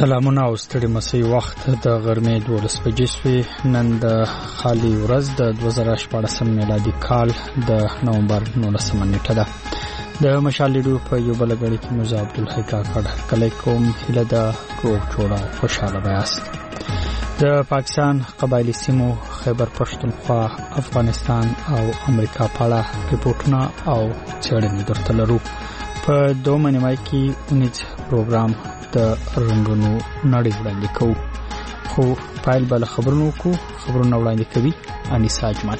سلامونه او ستړي مسي وخت د غرمې 12 بجې شوې. نن د خالي ورځ د 2014 میلادي کال د نومبر 19 نیټه ده. د مشال لیډو په یو بل غړي کې موزه عبدالحی کاکړ کله کوم هله د روغ جوړه خوشاله بیاست. د پاکستان قبایلی سیمو خیبر پښتونخوا افغانستان او امریکا په اړه ریپورتونه او څېړنې درته لرو. په دومره نیمه کې 19 پروګرام د رنگونو نړۍ وړاندې کوو. خو پایل بل خبرونه وړاندې کوي انیسا اجمل.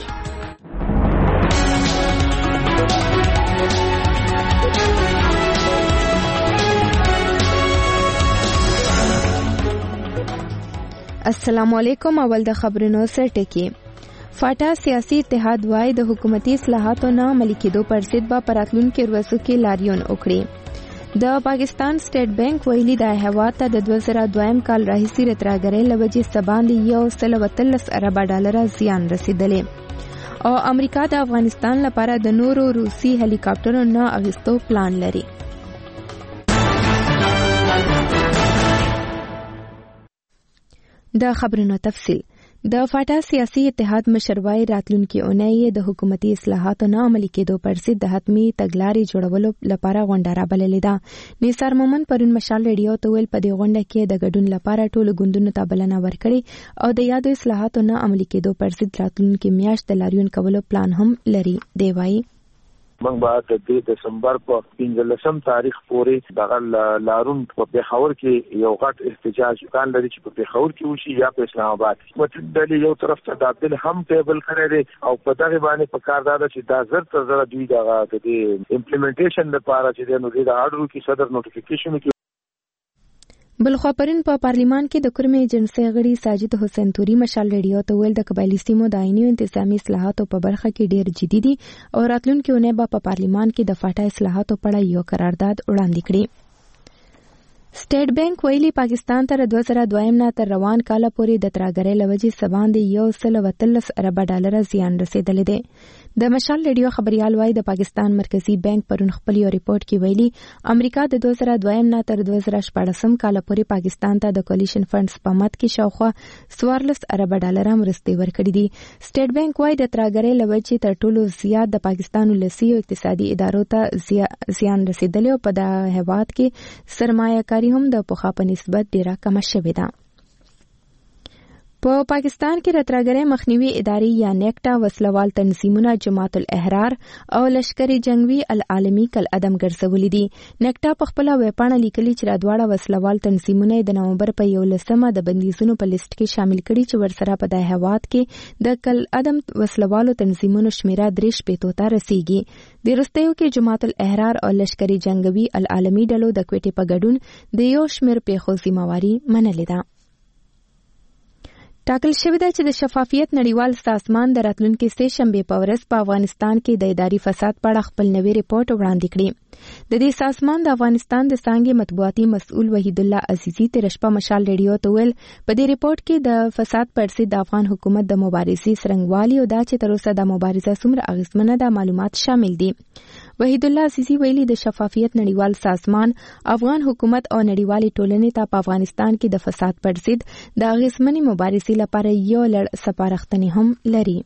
السلام علیکم. اول د خبرونو سر ټکی. فاټا سیاسي اتحاد وايي د حکومتي اصلاحاتو نه عملي کېدو پر ضد به راتلونکي ورځو کې لاریون وکړي. د پاکستان سټیټ بانک ویلي د هیواد ته د 2002 کال راهیسې رتراګرۍ لوجې سباندې $113 ارب زیان رسیدلی او امریکا د افغانستان لپاره د نورو روسي هلیکاپټرونو نه اغوستو پلان لري. د خبرونو تفصیل. د فاټا سیاسي اتحاد مشر وايي راتلونکي اونۍ د حکومتي اصلاحاتو نه عملي کېدو پر ضد د حتمي تګلارې جوړولو لپاره غونډه رابللې ده. نثار مومن پرون مشال ریډیو ته ویل په دې غونډه کې د ګډون لپاره ټولو ګوندونو ته بلنه ورکړې او د یادو اصلاحاتو نه عملي کېدو پر ضد راتلونکي میاشت د لاریون کولو پلان هم لري. دی وايي موږ به د دسمبر په 15 تاریخ پورې د لارون په پیښور کې یو غټ احتجاج کان لري چې په پیښور کې وشي یا په اسلام آباد. متدل یو طرف ته د بل هم ټیبل کړی او په دغه باندې په کار دا چې دا زر تر زر دوی د امپلیمنټیشن لپاره چې د اډرو کې صدر نوټیفیکیشن کې. بلخوا پرین په پارلیمان کې د کرمې جنسي غړي ساجد حسین توري مشال ریډیو ته ویل د قبایلی سیمو د آئینی او انتظامی اصلاحاتو په برخه کې ډیر جدي دي او راتلونکي اونۍ به په پارلیمان کې د فاټا اصلاحاتو په اړه یو قرارداد وړاندې کړي. سټیټ بانک ویلي پاکستان تر 2002 نه تر روان کال پورې د تراګرۍ لوجې سباندې $113 ارب زیان رسیدلی دی. د مشال ریډیو خبريال وايي د پاکستان مرکزی بانک پرون خپل یو ریپورت کې ویلي امریکا د 2002 نه تر 2014 کال پورې پاکستان ته د کولیشن فندز په مت کې شاوخوا $14 ارب مرستې ورکړې دي. سټیټ بانک وايي د تراګرۍ لوجې تر ټولو زیات د پاکستان ولسی او اقتصادي ادارو ته زیان رسیدلی او په د هیواد کې سرمایه کاری هم د پخوا په نسبت ډیره کم شوې ده. په پاکستان کې رتراګرۍ مخنیوي ادارې یا نیکټا وسلوال تنظیمونه جماعت الاحرار او لشکري جنگوي العالمي کل عدم ګرځولې دي. نیکټا په خپل ویبپاڼه لیکلي چې راډواړه وسلوال تنظیمونه د نومبر په 11 د بندیزونو په لیست کې شامل کړي چې ورسره په د هیواد کې د کل عدم وسلوالو تنظیمونو شمیره 3 ته رسیږي. د وروستیو کې جماعت الاحرار او لشکري جنگوي العالمي ډلو د کوټې په ګډون د یو شمېر پیښو ذمہواري منلې ده. ټاکل شوی دی چې د شفافیت نړیوال سازمان د راتلونکي سه شنبه په ورځ په افغانستان کې د اداري فساد په اړه خپل نوی ریپورت وړاندې کړي. د دې سازمان د افغانستان د څانګې مطبوعاتي مسؤل وحید الله عزیزي تیر شپه مشال ریډیو ته ویل په دې ریپورت کې د فساد پر ضد د افغان حکومت د مبارزې څرنګوالي او دا چې تر اوسه د مبارزه څومره اغیزمنه ده معلومات شامل دي. وحید الله عزیزي ویلي د شفافیت نړیوال سازمان افغان حکومت او نړیوالې ټولنې ته په افغانستان کې د فساد پر ضد د اغیزمنې مبارزې لپاره یو لړ سپارښتنې هم لري.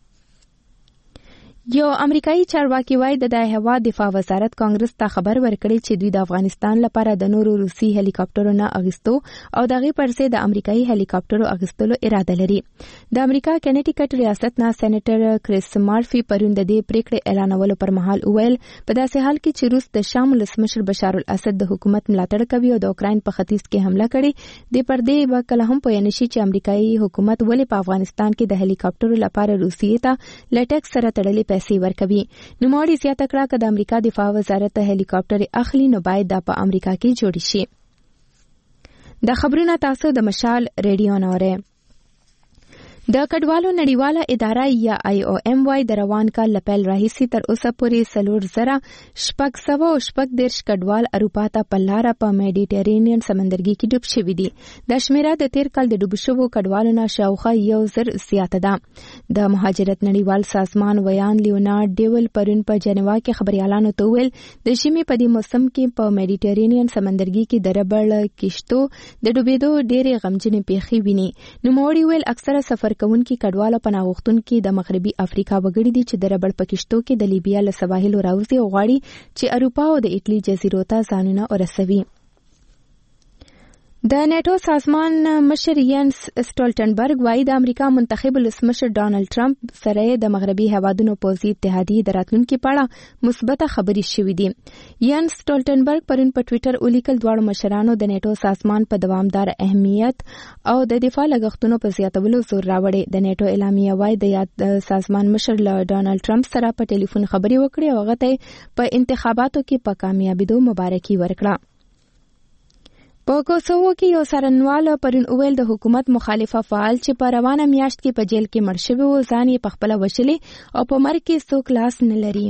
یو امریکایي چارواکي وايي د هیواد دفاع وزارت کانګرس ته خبر ورکړی چې دوی د افغانستان لپاره د نورو روسي هلیکاپټرونو نه اغوستو او دغه پرسه د امریکایي هلیکاپټرو اغوستلو اراده لري. د امریکا کنیټیکټ ریاست نه سېنیټر کریس مارفي پرون د دې پریکړې اعلانولو پر مهال ویل په داسې حال کې چې روس د شام ولسمشر بشار الاسد د حکومت ملاتړ کوي او د اوکراین په ختیځ کې حمله کړې د پردې به کله هم پوه نشي چې امریکایي حکومت ولې په افغانستان کې د هلیکاپټرو لپاره روسیې ته لټکس سره تړلې پیسې ورکوي. نوموړي زیاته کړه چې د امریکا دفاع وزارت هلیکاپټر اخلي نو باید دا په امریکا کې جوړ شي. د خبرونه تاسو د مشال ریډیو نوره. د کډوالو نړیواله اداره یا IOM وايي د روان کال لپیل راهیسي تر اوسه پورې 4,640 کډوال اروپا ته په لاره په میډیټرینین سمندرګي کې ډوب شوي دي. د شمیره د تیر کال د ډوب شوو کډوالو نه شاوخوا 1,000 زیاته ده. د مهاجرت نړیوال سازمان ویان لیونارډ ډیول پرون په جنیوا کې خبريالانو ته ویل د ژمي په دې موسم کې په میډیټرینین سمندرګي کې د ربړ کشتو د ډوبېدو ډېرې غمجنې پیښې ویني. نوموړي ویل اکثره سفر کوونکي کډوالو پناه غوښتونکي د مغربي افریقا وګړي دي چې د ربړ په کشتو کې د لیبیا له سواحلو راوځي او غواړي چې اروپا او د ایټالي جزیرو ته ځانونه ورسوي. د نیټو سازمان مشر ینس سټولټنبرګ وايي د امریکا منتخب ولسمشر ډانلډ ټرمپ سره د مغربي هیوادونو پوځي اتحادیې د راتلونکي په اړه مثبت خبرې شوې دي. ینس سټولټنبرګ پرون په ټوئیټر ولیکل دواړو مشرانو د نیټو سازمان په دوامدار اهمیت او د دفاع لګښتونو په زیاتولو زور راوړی. د نیټو اعلامیه وايي د یاد سازمان مشر له ډانلډ ټرمپ سره په ټلیفون خبرې وکړې او هغه ته په انتخاباتو کې په کامیابیدو مبارکي ورکړه. په کوسوو کې یو څارنوال پرون ویل د حکومت مخالفه فعال چې په روانه میاشت کې په جیل کې مړ شوی و ځان یې پخپله وشلی او په مرګ کې څوک لاس نه لري.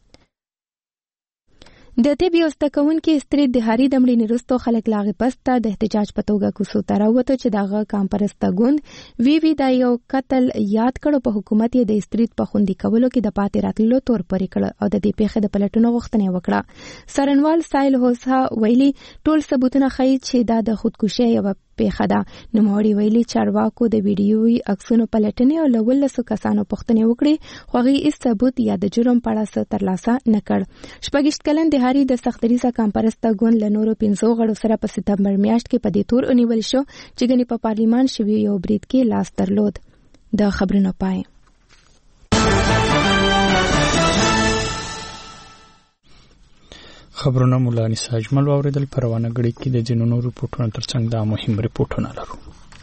د طب یو زده کوونکي استرید د هاري د مړینې وروسته خلک لاغې پسته د احتجاج په توګه کوڅو ته راووتو چې دغه کامپرسته ګوند وی دا یو قتل یاد کړو. په حکومت یې د استرید په خوندي کولو کې د پاتې راتللو تور پورې کړ او د دې پیښې د پلټنو غوښتنه وکړه. څارنوال سایل هوسا ویلي ټول ثبوتونه ښیي چې دا د خودکشي یوه پیښه ده. نوموړي ویلي چارواکو د ویډیوي عکسونو پلټنې او له 12 کسانو پوښتنې وکړې خو هغوی هیڅ ثبوت یا د جرم په اړه څه ترلاسه نه کړ. 26 کلن د هاري د سختدریځه کامپرسته ګوند له نورو 15 غړو سره په سپتمبر میاشت کې په دې تور ونیول شو چې ګنې په پارلیمان شوي یو برید کې لاس درلود. د خبرونو پای. خبرونه مولا نسا اجمل واوریدل. په روانه غړي کې د ځینو نورو رپورټونو ترڅنګ دا مهم رپورټونه لرو.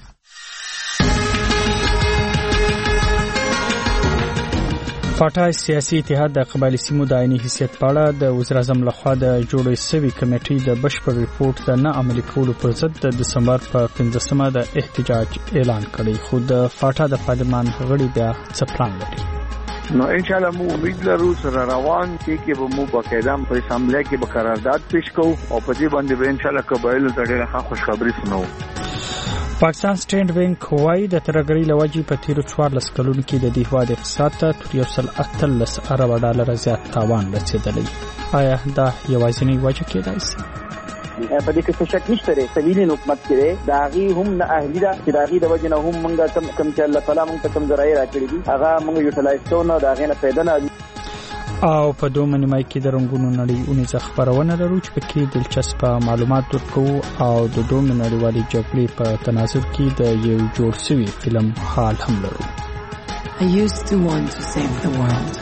فاټا سیاسي اتحاد د قبایلي سیمو د عیني حیثیت په اړه د وزیر اعظم لخوا د جوړې شوې کمیټې د بشپړ ریپورت د نه عملي کولو پر ضد د دسمبر په 15مه د احتجاج اعلان کړی. خو د فاټا د پارلمان غړي بیا څه پلان لري؟ نو ان شاء الله مو امید لرو سره روان کې به مو باقاعده په اسمبلی کې به قرارداد پیش کوو او په دې باندې به ان شاء الله قبایل ته ډېره خوشخبری سنو. پاکستان سټینډ بانک وايي د ترګړۍ لوجې په تیرو 14 کلونو کې د دې هیواد اقتصاد ته تر 1.8 ارب ډالر زیات تاوان رسیدلی. آیا دا یوازینی وجه کېدای شي؟ په دې کې څه شک نشته لري. سویلي حکومت کې داغي هم نه اهلی دا چې داغي د وجه نه هم موږ کم چې الله تعالی موږ ته کم ذرایع راکړي دي هغه موږ یوټیلایز کوو نو داغه نه پیدا نه. او په دوه نیمای کې د رنگونو نړۍ اونیزه خبرونه لرو چې پکې دلچسپ معلومات ورکوو او د دوه نړیوالې جګړې په تناظر کې د یو جوړ شوی فلم حال هم لرو. I used to want to save the world.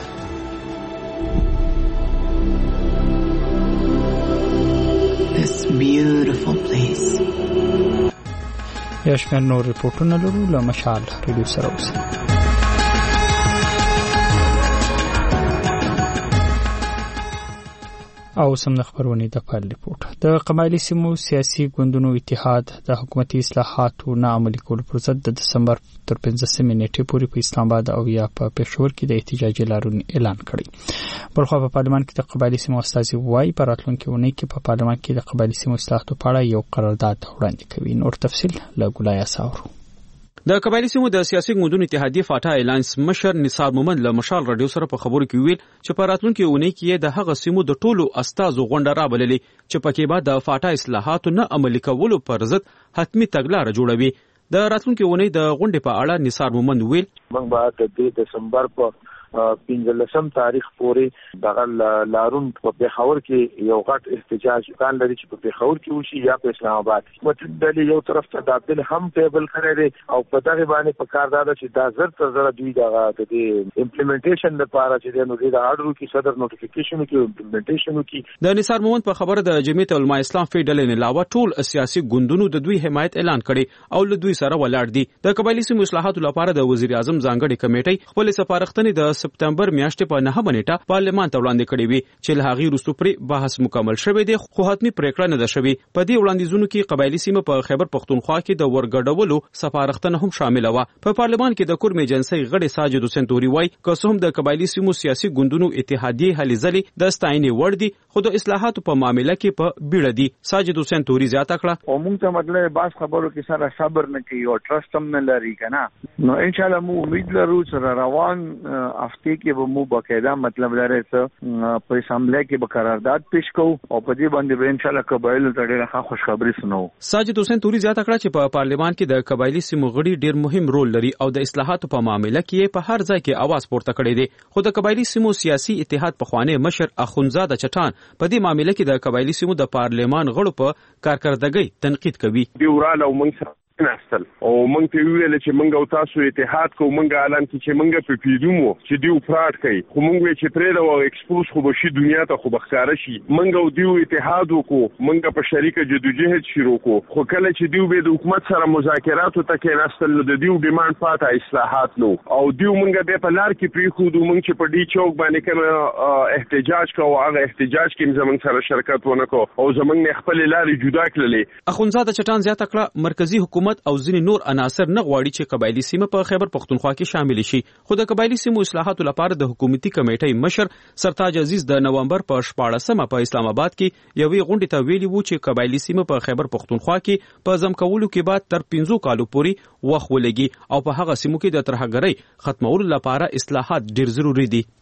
This beautiful place. یا شمیر نور رپورټونه لرو له مشال ریډیو سره اوسئ. او سم خبرونه د پال ریپورت. د قبایلی سیمو سیاسي ګوندونو اتحاد د حکومتي اصلاحاتو نه عملي کولو پر ضد د دسمبر تر 15 نیټې پورې په اسلام آباد او یا په پېښور کې د احتجاجي لارونې اعلان کړی. بلخو په پارلمان کې د قبایلی سیمو استازي وایي په راتلونکي اونۍ کې په پارلمان کې د قبایلی سیمو اصلاحاتو په اړه یو قرارداد وړاندې کوي. نور تفصیل له ګولای اساورو. د قبایلی سیمو د سیاسي ګوندونو اتحادیه فاټا الاینس مشر نثار مومند له مشال رادیو سره په خبرو کې ویل چې په راتلونکي اونۍ کې د هغه سیمو د ټولو استازو غونډه رابللې چې پکې به د فاټا اصلاحاتو نه عملي کولو پر ضد حتمی تګلارې جوړوي. د راتلونکي اونۍ د غونډې په اړه نثار مومند ویل موږ به د دسمبر په 15 تاریخ پورې دغه لارون په پیښور کې یو غټ احتجاج کان لري چې په پیښور کې وشي یا په اسلام آباد. متدل یو طرف ته دابل هم ټیبل کړی دی او په دغه باندې په کار دا چې دا زر تر زر دوی دغه د امپلیمنټیشن لپاره چې د نو د اډرو کې صدر نوټیفیکیشن کې امپلیمنټیشن کې. د نثار مومند په خبره د جمعیت علماء اسلام فیډل نه علاوه ټول سیاسي ګوندونو د دوی حمایت اعلان کړي او له دوی سره ولاړ دي. د قبایلی سیمو اصلاحاتو لپاره د وزیر اعظم ځانګړي کمیټې خپل سپارښتنې د سپتمبر میاشتې په 9 نیټه پارلمان ته وړاندې کړې وي چې له هغې وروسته پرې بحث مکمل شوی دی خو حتمي پریکړه نه ده شوې په دې وړاندیزونو کې قبایلی سیمه په خیبر پختونخوا کې د ورګډولو سفارښتنه هم شامل و په پارلمان کې د کورم ایجنسی غړي ساجد حسین توري وای که هم د قبایلی سیمو سیاسي ګوندونو اتحادیه هلې ځلې د ستاینې وړ دي خو د اصلاحاتو په معاملې کې په بیړه دي ساجد حسین توري زیاته کړه او موږ ته مطلب باز خبرو کې سره صبر نه کوي او ټرست هم نه لري کنه نو ان شاء الله موږ امید لرو چې روان هفته کې به موږ باقاعده مطلب لري چې په اسمبلی کې به قرارداد پیش کوو او په دې باندې به ان شاء الله قبایل ته ډېره خوشخبری سنو ساجد حسین توري زیاته کړه چې په پارلمان کې د قبایلی سیمو غړي ډېر مهم رول لري او د اصلاحاتو په معاملې کې په هر ځای کې आवाज پورته کړی دی خو د قبایلی سیمو سیاسي اتحاد په خوانې مشر اخونزاده چټان په دې معاملې کې د قبایلی سیمو د پارلمان غړو په کارکردګۍ تنقید کوي دی وراله ومنځ نستل او مونږ ته ویل چې مونږ او تاسو اتحاد کوو مونږ اعلان کړ چې مونږ په پیډومو چې دیو فراډ کوي خو مونږ چې پرې دا ایکسپوز خو بشي دنیا ته خو بخاره شي مونږ او دیو اتحاد وکړو مونږ په شریکه جدوجہد شروع کو خو کله چې دیو به د حکومت سره مذاکرات ته کې نستل نو د دیو ډیماند فاته اصلاحات نو او دیو مونږ به په لار کې پری خو مونږ چې په دې چوک باندې کوم احتجاج کوو هغه احتجاج کې زمونږ سره شرکت ونکو او زمونږ خپل لارې جدا کړلې اخونزاده چټان زیاته کړه مرکزی حکومت او ځینې نور عناصر نه غواړي چې قبایلی سیمه په خیبر پختونخوا کې شامل شي خو د قبایلی سیمو اصلاحاتو لپاره د حکومتي کمیټې مشر سرتاج عزیز د نومبر په 14مه په اسلام آباد کې یوې غونډې ته ویلي وو چې قبایلی سیمه په خیبر پختونخوا کې په ځم کولو کې بعد تر 15 کالو پورې وخت ولګي او په هغه سیمو کې د ترهګرۍ ختمولو لپاره اصلاحات ډیر ضروری دي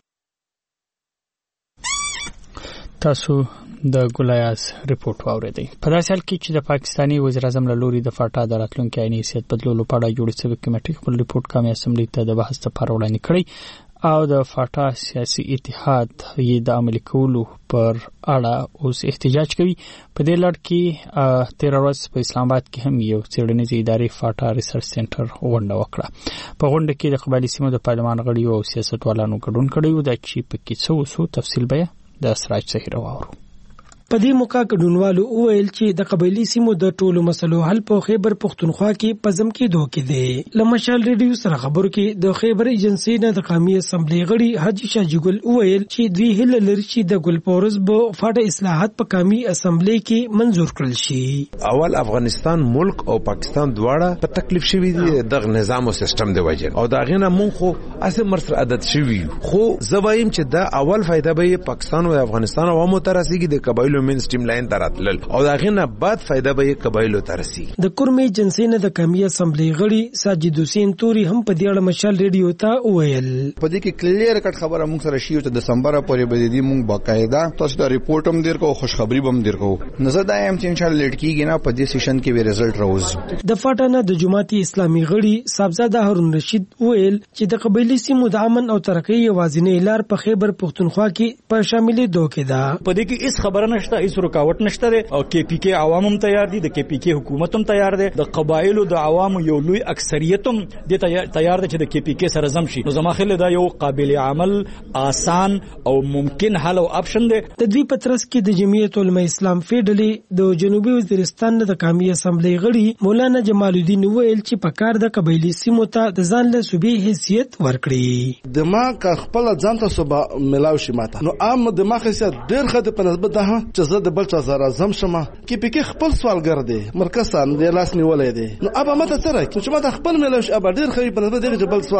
تاسو د ګلایاز ریپورت واوریدئ په داسې حال کې چې د پاکستاني وزیر اعظم له لوري د فاټا د راتلونکي آئیني حیثیت بدلولو په اړه جوړې شوې کمیټې خپل ریپورت قومي اسمبلۍ ته د بحث لپاره وړاندې کړی او د فاټا سیاسي اتحاد یې د عملي کولو پر اړه اوس احتجاج کوي په دې لړ کې 13 ورځ په اسلام آباد کې هم یو څېړنیزې ادارې فاټا ریسرچ سنټر غونډه وکړه په غونډه کې د قبایلی سیمو د پارلمان غړیو او سیاستوالانو ګډون کړی و د چې په کې څه وسو تفصیل به د سراج صحیح راوړو په دې موقع ګډونوالو وویل چې د قبایلی سیمو د ټولو مسلو حل په خیبر پختونخوا کې پزم کې دوه کې دی لمشال ریډیو سره خبرو کې د خیبر ایجنسی نه د قومي اسمبلی غړي حاجی شاجګل وویل چې دوی هله لري چې د ګلپورز په فاټه اصلاحات په قومي اسمبلی کې منزور کړل شي اول افغانستان ملک او پاکستان دواړه په تکلیف شوي دي د نظام او سیستم د وجه او دا غینه مونږ خو اسه مرسر عادت شوي خو زوایم چې دا اول فائدہ به پاکستان او افغانستان او مترسيږي د قبایل مین سټیم لاین دراتل او دا غینه بعد فائدہ به قبایلو ترسي د کورمي جنسي نه د قومي اسمبلی غړي ساجد حسین توري هم په دې اړه مشال ریډیو ته ویل په دې کې کلیر کټ خبره موږ سره شي چې د دسمبر پورې به دې موږ باقاعده تاسو د ریپورت هم ډیر کو خوشخبری هم ډیر کو نزه دا هم چې ان شاء الله لټ کیږي نه په دې سیشن کې به رزلټ راوځي د فاټا د جماعت اسلامي غړي صاحبزاده هارون رشید ویل چې د قبایلی سیمو د امن او ترقۍ یوازینۍ لار په خیبر پختونخوا کې په شاملې دوه کې ده په دې کې هیڅ خبره نشته هیڅ رکاوټ نشته او کې پی کې عوام هم تیار دي د کې پی کې حکومت هم تیار دي د قبایلو د عوامو یو لوی اکثریت هم د تیار دي چې د کې پی کې سره زم شي نو زما خل دا یو قابل عمل آسان او ممکن حل او اپشن دی د دوی پترس کې د جمعیت علماء اسلام فیډلې د جنوبي وزیرستان د قومي اسمبلی غړي مولانا جمال الدین ویل چې په کار د قبایلی سیمو ته د ځان له صوبې حیثیت ورکړي د ما کا خپل ځان ته صوبه ملاوي شي ماته نو عام د ما حیثیت ډیر خد په نسبت ده چې زه د بل چا سره زم شمه کې پکې خپل سوالګر دی مرکز سان د لاس نیولې دی نو ابا ماته سره چې ماته خپل ملاوي ابا ډیر خې په نسبت د بل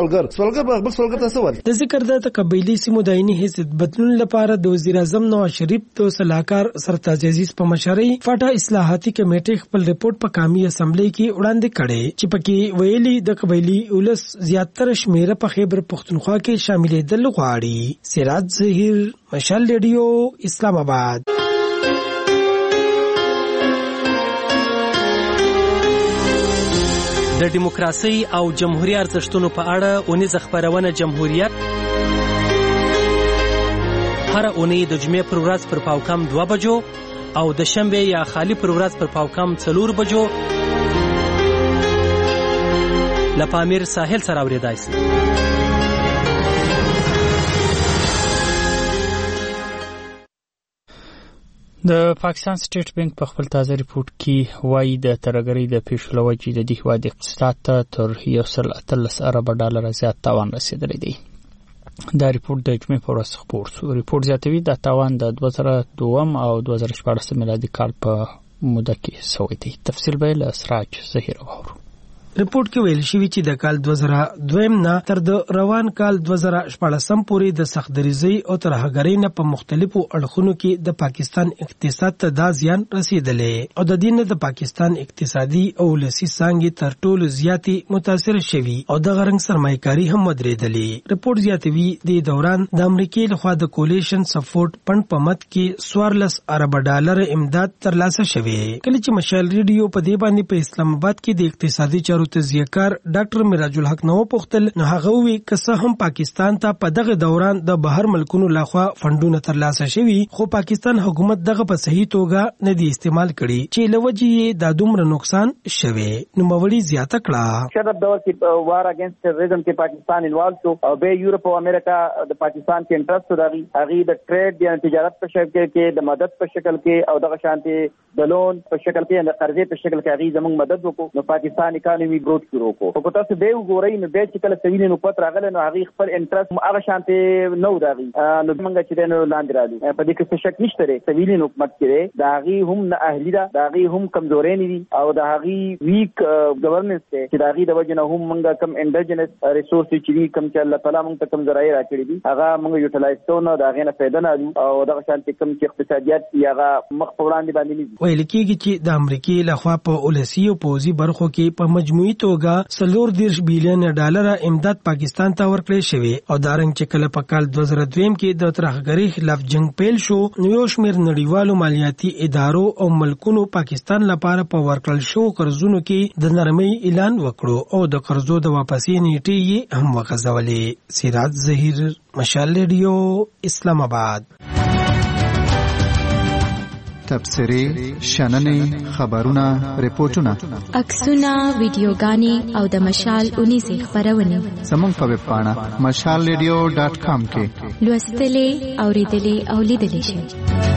سوالګر ته سوال د ذکر د قبایلی سیمو د عیني حیثیت بدلون لپاره د وزیر اعظم نواز شریف د صلاحکار سرتاج عزیز په مشرۍ فاټا اصلاحاتي کمیټې خپل ریپورت په قومي اسمبلی کې وړاندې کړي چې پکې ویلي د قبایلی ولس زیاتره شمیره په خیبر پختونخوا کې شاملېدل غواړي سراج ظهیر مشال ریډیو اسلام آباد د دیموکراسي او جمهوریت ارزښتونو په اړه اونیزه خبرونه جمهوریت هر اونۍ د جمعې پر ورځ پر پاوکم 2 بجو او د شنبه یا خالی پر ورځ پر پاوکم 4 بجو لپامیر ساحل سره اوریدای شي د پاکستان سټیټ بانک په خپل تازه ریپورت کې وایي د ترهګرۍ د پیښو لوجې د دې هیواد اقتصاد ته تر $113 ارب زیات تاوان رسیدلی دی دا ریپورت د جمعې په ورځ خپور شو. ریپورت زیاتوي د تاوان د 2002 او 2014 میلادي کال په موده کې شوی دی. تفصیل به له سراج زهیر واورو. ریپورت کې ویل شوی چې د کال 2002 نه تر د روان کال 2014 پورې د سختدریزي او ترهګرۍ نه په مختلفو اړخونو کې د پاکستان اقتصاد ته دا زیان رسیدلې او د دې نه د پاکستان اقتصادي او ولسي څانګې تر ټولو زیاتې متاثر شوي او د غرنګ سرمایه‌کاري هم ودرېدلې. ریپورت زیاتوي د دوران د امریکای لخوا د کولیشن سپورټ فند په مد کې 14 ارب ډالر امداد ترلاسه شوی. کله چې مشال ریډیو په دې باندې په اسلام آباد کې د اقتصادي چارو تزیهکار ډاکټر میراج الحق نو پوښتل نو هغه وی که هم پاکستان ته په دغه دوران د بهر ملکونو لخوا فندونه ترلاسه شوي خو پاکستان حکومت دغه په صحیح توګه نه دی استعمال کړي چې لوجې د دومره نقصان شوی. نو مولي زیاته کړه شرط دور کې وار اگینست ټیرریزم کې پاکستان انوالو شو او به یورپ او امریکا د پاکستان کې انټرست دغی هغه د ټریډ یا تجارت په شکل کې د مدد په شکل کې او دغه شانتي د لون په شکل کې د قرضې په شکل کې هغه زموږ مدد وکړو. نو پاکستان اکانومي گروث شروع کو او تاسو به وګورئ نو به چې کله سویل نو پت راغله نو هغه خپل انټرست هغه شانتي نو داغي نو موږ چې نو لاندې رالو په دې کې شک نشته لري. سویل حکومت کې داغي هم نه اهلی دا داغي هم کمزورې نه دي او داغي ویک گورننس ته چې داغي د وجنه هم موږ کم انډیجنس ریسورس چې کم چې الله تعالی موږ ته کم ذرایع راکړي دي هغه موږ یوټیلایز کوو داغه نه فائدہ نه او دغه شانتي کم چې اقتصادیات هغه مخ په وړاندې باندې نه ویل کېږي چې د امریکای لخوا په ولسی او پوزي برخو کې په مجموعي توګه 30 بلین ډالر امداد پاکستان ته ورکړل شوی او دارنګ چې کله په کال 2002 کې د ترهګرۍ خلاف جنگ پیل شو نو یو شمېر نړیوالو مالیاتي ادارو او ملکونو پاکستان لپاره په ورکړل شو قرضونو کې د نرمۍ اعلان وکړو او د قرضو د واپسې نیټې یې هم وغځولې. سراج زهیر مشال ریډیو اسلام آباد. تبصرې شننې خبرونه ریپورتونه عکسونه ویډیوګانې او د مشال 19 خبرونه زموږ په ویب پاڼه mashalradio.com کې لوستلې اوریدلې او لیدلې شئ.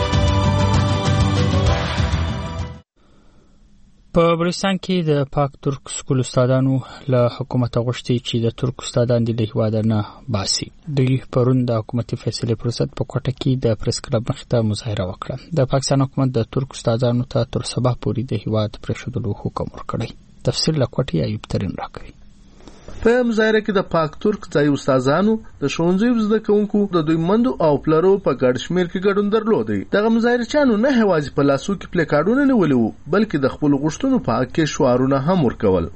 په بلوچستان کې د پاک ترک سکول استادانو له حکومت غوښتي چې د ترک استادان د هیواد نه باسي. دوی پرون د حکومتي فیصلې پر ضد په کوټه کې د پریس کلب مخې ته مظاهره وکړه. د پاکستان حکومت د ترک استادانو ته تر سبا پورې د هیواد پرېښودلو حکم ورکړی. تفصیل له کوټې ایوب ترين راکوي. په مظاهره کې د پاک ترک ځای استادانو د ښوونځیو زده کوونکو د دوی مندو او پلرو په ګډ شمیر کې ګډون درلودي. دغه مظاهرچیانو نه هوازي په لاسو کې پلیکارډونه نیولي وو بلکې د خپل غوښتنو په حق کې شعارونه هم ورکول.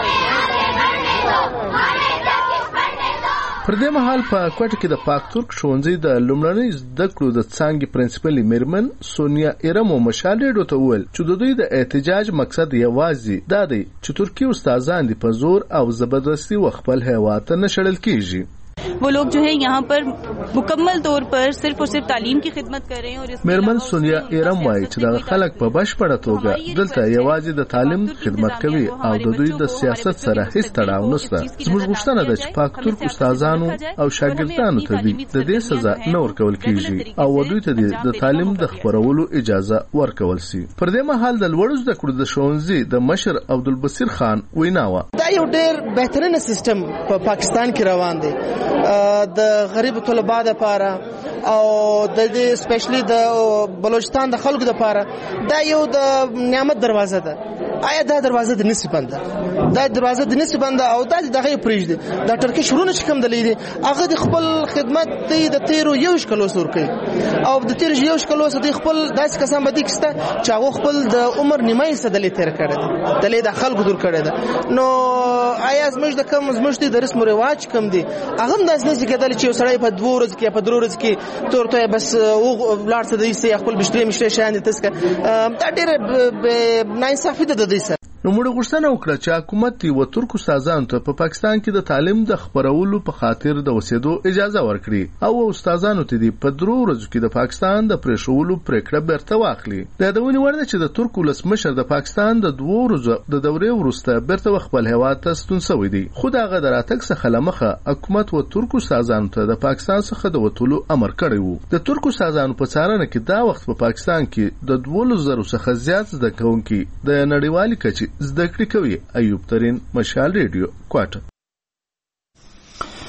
پر دې مهال په کوټه کې د پاک ترک ښوونځي د لومړنۍ زده کړو د څانګې پرنسپل میرمن سونیا ایرمو مشال ریډیو ته وویل چې د دوی د احتجاج مقصد یوازې دا دی چې ترکی استادان دي په زور او زبردستي خپل هیواد ته نشړل کیږي. वो लोग जो है यहाँ पर मुकम्मल तौर पर सिर्फ और सिर्फ तालीम की खिदमत कर रहे हैं और मेरमन सोनिया एरम वाई چې د خلک په بشپړه توګه دلته یوازې د تعلیم خدمت کوي او د دوی د سیاست سره هیڅ تړاو نشته. زموږ غوښتنه ده چې پاک ترک استادانو او شاګردانو ته د دې سزا نه ورکول کیږي او دوی ته د تعلیم د خپرولو اجازه ورکول شي. پر دې مهال د لوړو زده کړو د ښوونځي د مشر عبدالبصیر خان ویناوه دا یو ډېر بهترینه سیستم په پاکستان کې روان دی د غریب طلبه لپاره او د دې سپیشلی د بلوچستان د خلکو لپاره دا یو د نعمت دروازه ده. آیا دا دروازه د نسی بنده دا دروازه د نسی بنده او دا دغه پرېږدي دا ترکي شرونه چې کوم دلیدي هغه د خپل خدمت د تیرو یو شکلو سور کوي او د تیر یو شکلو سره د خپل داس کسان باندې کسته چې هغه خپل د عمر نیمه سره دلې تیر کړی دلې د خلکو دور کړی ده. نو آیا زموږ د کم زموږ د رسم او رواج کم دي هغه هم داس نه کېدل چې سړی په 2 ورځې کې په 3 ورځې کې تورته بس ولار څه دی خپل بشتري مشته شان دي تاسو دا ډېر ناانصافي ده. نو موږ غوښتنه وکړه چې حکومت یو ترک استادانو ته په پاکستان کې د تعلیم د خپرولو په خاطر د وسیدو اجازه ورکړي او استادانو ته په 3 ورځو کې د پاکستان د پرېښولو پریکړه بیرته واخلي. د یادونې وړ ده چې د ترک ولسمشر د پاکستان د 2 ورځو د دورې وروسته بیرته خپل هیواد ته ستون شوی دی. خو دغه د راتګ څخه لمخه حکومت و ترک استادانو ته د پاکستان څخه د وټولو امر کړی وو. د ترک استادانو په څارنه کې دا وخت په پاکستان کې د 12,000 څخه زیات زده کوونکي د نړیوالي کچې زده کړې کوي. ایوب ترين مشال ریډیو کوټه.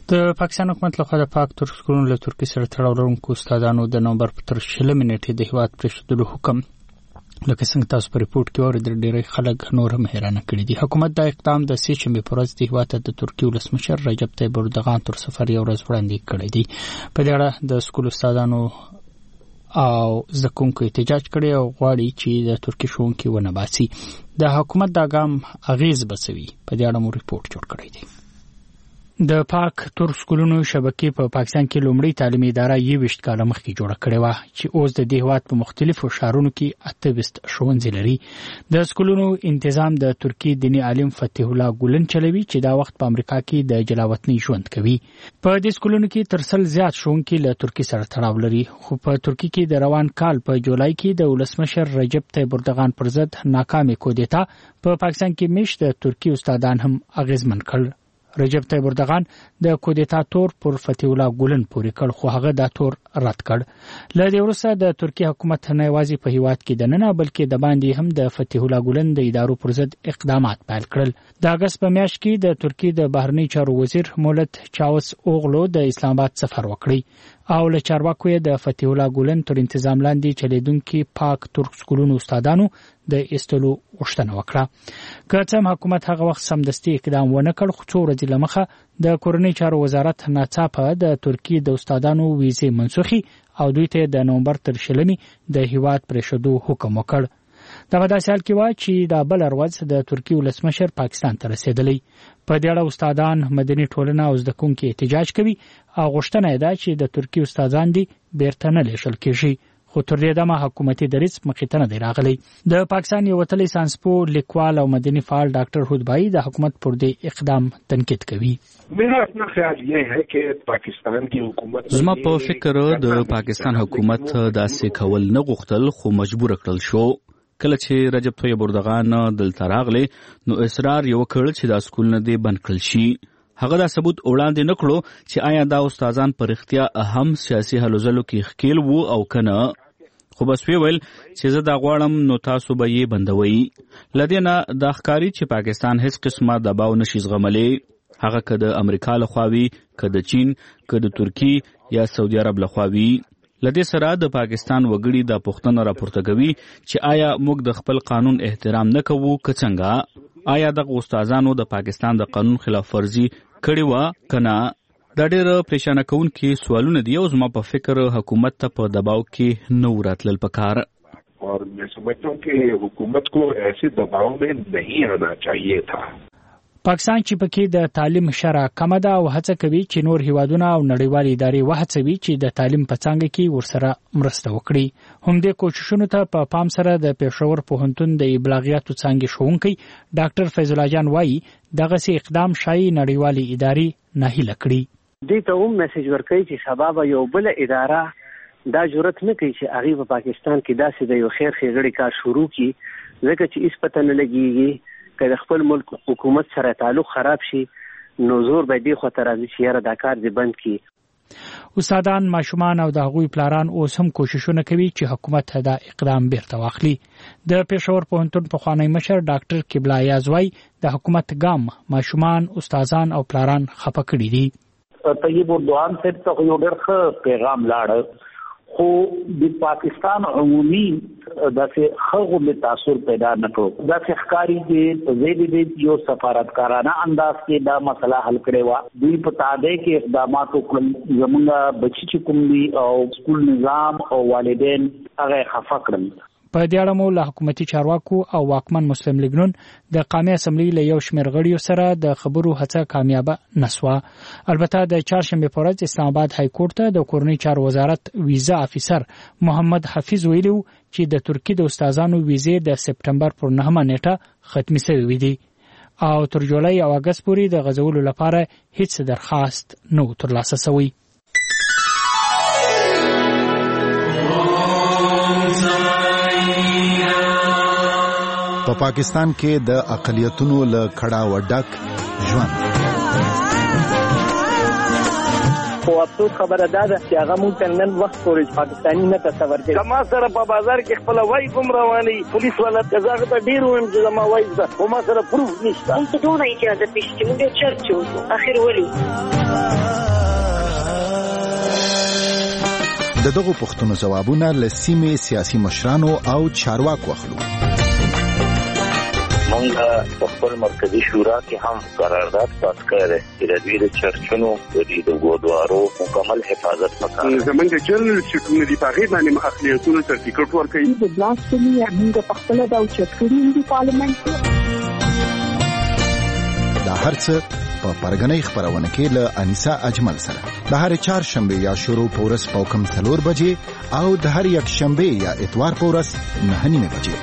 د پاکستان حکومت لخوا د پاک ترک سکولونو له ترکي سره تړاو لرونکو استادانو د نومبر په 13 نیټې د هیواد پرېښودلو حکم لکه څنګه تاسو په ریپورت کې واورئ ډېری خلک نور هم حیرانه کړي دي. حکومت دا اقدام د سې شنبې په ورځ د هیواد د ترکي ولسمشر رجب طیب اردوغان تر سفر یو ورځ وړاندې کړی دی. په دې اړه د سکول استادانو او زده کوونکو احتجاج کړی او غواړي چې د ترکي ښوونکي ونه باسي. د حکومت دا ګام اغیز بسوي په دې اړه مو ریپورت جوړ کړی دی. د پاک ترک سکولونو شبکې په پاکستان کې لومړی تعلیمي اداره 21 کال مخکې جوړه کړې وه چې اوس د دې هیواد په مختلفو ښارونو کې 28 ښوونځي لري. د سکولونو تنظیم د ترکي دیني عالم فتح الله ګولن چلوي چې دا وخت په امریکا کې د جلاوطنۍ ژوند کوي. په دې سکولونو کې تر 100 زیات ښوونکي له ترکي سره تړاو لري، خو په ترکي کې د روان کال په جولای کې د ولسمشر رجب طیب اردوغان پر ضد ناکامه کودتا په پاکستان کې میشت د ترکي استادان هم اغیزمن کړ. رجب طیب اردوغان د کودتا تور پر فتح الله ګولن پورې کړ، خو هغه دا تور رد کړ. له دې وروسته د ترکیه حکومت نه یوازې په هیواد کې دننه بلکې د باندې هم د فتح الله ګولن د ادارو پر ضد اقدامات پیل کړل. د اگست په میاشت کې د ترکیه د بهرنی چارو وزیر مولت چاوس اوغلو د اسلام آباد سفر وکړی او له چارواکو د فتح الله ګولن تر تنظیم لاندې چلیدونکو پاک ترک سکولونو استادانو د استلو غوښتنه وکړه. که څه هم حکومت هغه وخت سمدستي اقدام ونه کړ، خو څو ورځې لمخه د کورنۍ چارو وزارت ناڅاپه د ترکیه د استادانو ویزې منسوخي او دوی ته د نومبر تر 20 د هیواد پرېښودو حکم وکړ. دغه داسې حال کې و چې د بل ورځ د ترکیه ولسمشر پاکستان ته رسیدلی. په دې اړه استادان، مدني ټولنه او زده کوونکي احتجاج کوي او غوښتنه یې ده چې د ترکیه استادان دي بیرته نه لیږل کېږي. خو تر دې دمه حکومتي دریځ مخې ته نه دی راغلی. د پاکستان یو وتلی سانسپو لیکوال او مدني فعال ډاکټر هودبای د حکومت پر دې اقدام تنقید کوي. زما په فکر د پاکستان حکومت داسې کول نه غوښتل، خو مجبور کړل شو. کله چې رجب طیب اردوغان دلته راغلی نو اصرار یې وکړ چې دا سکولونه دې بند کړل شي. هغه دا ثبوت وړاندې نه کړو چې آیا دا استادان په رښتیا اهم سیاسي هلو ځلو کې ښکیل وو او کنه، خو بس ویل چې زه دا غواړم نو تاسو به یې بندوي. لدې نه دا ښکاري چې پاکستان هیڅ قسمه دباو نشي زغملی، هغه که د امریکا لخوا وي، که د چین، که د ترکی یا سعودي عرب لخوا وي. لدې سره د پاکستان وګړي د پوښتنه راپورته کوي چې آیا موږ د خپل قانون احترام نه کوو که څنګه؟ آیا دغه استادانو د پاکستان د قانون خلاف ورزي کړې وه که نه؟ دا ډېر پریشانه کوونکي سوالونه دي او زما په فکر حکومت ته په دباو کې نه وراتلل پکار. اور میں سمجھتا ہوں کہ حکومت کو ایسے دباؤ میں نہیں آنا چاہیے تھا. پاکستان چې پکې د تعلیم شرع کمه ده او هڅه کوي چې نور هیوادونه او نړیوال ادارې وهڅوي چې د تعلیم په څانګه کې ورسره مرسته وکړي. همدې کوششونو ته په پام سره د پېښور پوهنتون د ابلاغیاتو څانګې ښوونکی ډاکټر فیض الله جان وایي دغسې اقدام شایي نړیوالې ادارې ناهیله کړي. دې ته هم میسج ورکوي چې سبا به یو بل اداره دا جرأت نه کوي چې هغې په پاکستان کې داسې د یو خیر ښېګړې کار شروع کړي، ځکه چې هېڅ پته نه لګېږي که د خپل ملک حکومت سره تعلق خراب شي نو زور به دې خواته راځي چې یاره دا کار دې بند کړي. استادان، ماشومان او د هغوی پلاران اوس هم کوششونه کوي چې حکومت دا اقدام بیرته واخلي. د پېښور پوهنتون پخوانی مشر ډاکټر قبله ایاز وایي د حکومت ګام ماشومان، استادان او پلاران خفه کړي دي. طیب اردوغان صاحب ته یو ډېر ښه پیغام لاړ، خو د پاکستان عمومي داسې ښه غوندې تاثر پیدا نه کړو. داسې ښکاري چې په ځای دې یو سفارتکارانه انداز کې دا مسله حل کړې وه. دوی په تعدې کې اقدامات وکړل، زموږ بچي چې کوم دي او سکول نظام او والدین هغه خفه کړل. په دې اړه مو له حکومتي چارواکو او واکمن مسلم لیګ نون د قومي اسمبلی له یو شمېر غړیو سره د خبرو هڅه کامیابه نسوه. البته د چهارشنبې په ورځ اسلام آباد های کورټ ته د کورنۍ چارو وزارت ویزا افیسر محمد حفیظ ویلي چې د ترکیې د استادانو ویزې د سپټمبر پر 9 نیټه ختمې شوې دي او تر جولای او اگست پورې د غځولو لپاره هیڅ درخواست نه ترلاسه شوی. په پاکستان کې د اقلیتونو له کړه و ډک ژوند. خو افسوس خبره ده چې هغه مونږ ته نن وخت پورې پاکستاني نه تصور کوي. کما سره په بازار کې خپل وای کوم رواني پولیس ولا قزاغه ته ډیر ویم چې ما وای ده خو ما سره پروف نشته. مونږ ته ټول اجازه پېښ چې مونږ چرچ وکړو اخر ولي دغه پوښتنو جوابونه له سیمې سیاسي مشرانو او چارواکو اخلو. مونږ په خپل مرکزی شورا کې هم قرارداد پاس کړی چې د دوی د چرچونو د ګودوارو مکمل حفاظت وکړي. زمونږ جنرال سکرټری دی په غیر باندې اخلیتونو سرټیفیکټ ورکړي. د بلاسفمي موږ په خپل د چرچونو دی پارلیمنت دا هرڅه په پرګنۍ خبرونه کې له انیسا اجمل سره د هر چهارشنبه یا شروع پورس پوکم 4 بجې او د هر یک شنبه یا اتوار پورس 9 بجې.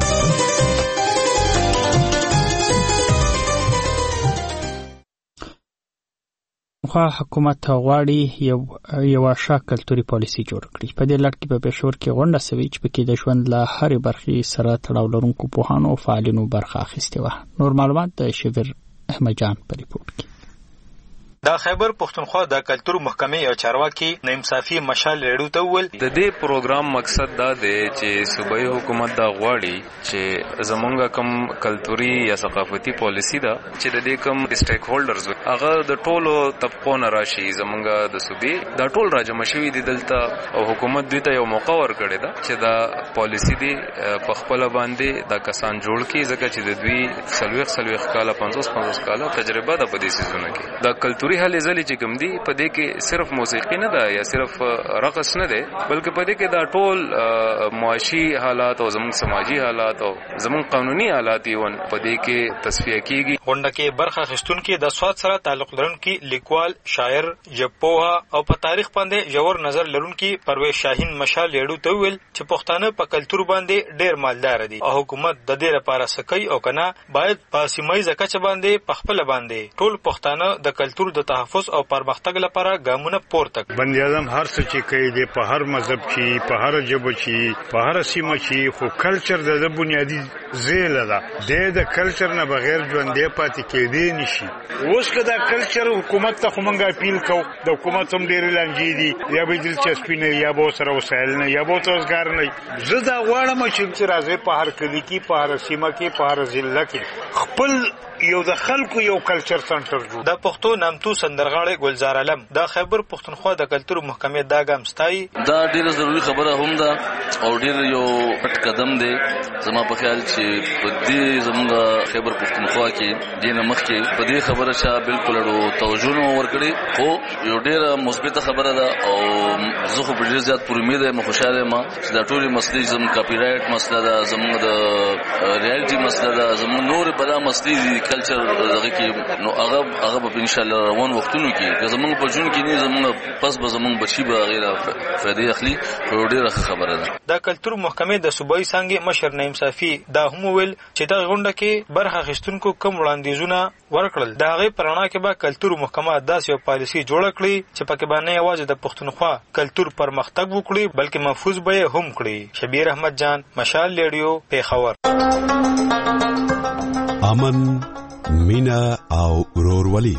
خو حکومت غواړي یو ښه کلتوري پالیسي جوړ کړي. په دې لړ کې په پېښور کې غونډه سوي چې پکې د ژوند له هرې برخې سره تړاو لرونکو پوهانو او فعالینو برخه اخیستې وه. نور معلومات د شویر احمد جان په ریپورت کې. د خیبر پښتونخوا د کلتور محکمې او چارواکي نایمصافي مشال ریډو ته وویل د دې پروګرام مقصد دا دی چې صوبایي حکومت دا غواړي چې زمونږ کوم کلتوري یا ثقافتي پالیسی دا چې د دې کوم سټیک هولډرز هغه د ټولو طبقو نه راشي زمونږ د صوبې دا ټول راجمع شوي دي دلته او حکومت دوی ته یو موقع ورکړی ده چې دا پالیسی دی په خپل باندې دا کسان جوړ کړي ځکه چې د دوی 40 کاله 50 کاله تجربه ده په دې سيزونه کې. دا کلتوري هلې ځلې چې کوم دي په دې کې صرف موسیقي نه ده یا صرف رقص نه ده بلکې په دې کې دا ټول معاشي حالات او زموږ سماجی حالات او زموږ قانوني حالات یې په دې کې تصفیه کیږي. غونډه کې برخه اخیستونکو د سواد سره تعلق لرونکي لیکوال شاعر ژبپوها او په تاریخ باندې ژور نظر لرونکي پرویز شاهین مشال ریډو ته ویل چې پښتانه په کلتور باندې ډېر مالدار دي او حکومت د دې لپاره سکی او کنه باید په سیمایي ځکه چې باندې په خپل باندې ټول پښتانه د کلتور د تحفظ او پرمختګ لپاره ګامونه پورته کړي. بندي اعظم هر څه چې کوي د په هر مذهب کې په هر ژبه کې په هر سیمه کې خو کلچر د بنیادی زیله ده د کلچر نه بغیر ژوندې پاتې کېدی نشي. اوس که دا کلچر حکومت ته کومه اپیل کو د حکومت هم ډېر لانجې دي یا به دلچسپي نه یا به سره وسایل نه یا به روزګار نه. زه دا غواړم چې راځي په هر کلی کې په هر سیمه کې په هر ضلع کې خپل یو د خلکو یو کلچر سنټر جوړ. د پښتو نامتو سندرغاړي ګلزار علم د خیبر پښتونخوا د کلتور محکمې دا ګام ستایي. دا ډیره ضروری خبره هم ده او ډیر یو پټ قدم دی. زما په خیال چې په دې زموږ خیبر پښتونخوا کې دینه مخ کې په دې خبره چې بالکل ورو توجه ورکړي خو یو ډیره مثبت خبره ده او زه خو ډیر زیات پر امید یم خوشاله یم چې دا ټول مسلې زموږ کاپی رائټ مسله ده زموږ د ریالټي مسله ده زموږ نور بلا مسلې کلچر دغه کې نو هغه به ان شاء الله روان وختونو کې زموږ په جون کې نه زموږ پس به زموږ بچي به غیره فائدې اخلي ډیره خبره ده. د کلتور محکمې د صوبایي څنګه مشر نایمصافي دا هم ویل چې د غونډه کې برخه اخیستونکو کوم وړاندیزونه ورکړل د هغه پرانا کې به کلتور محکمه داسې یو پالیسي جوړ کړي چې پکې باندې یوازې د پښتونخوا کلتور پرمختګ وکړي بلکې محفوظ به هم کړي. شبیر احمد جان مشال ریډیو پیښور. امن مینا او ورورولي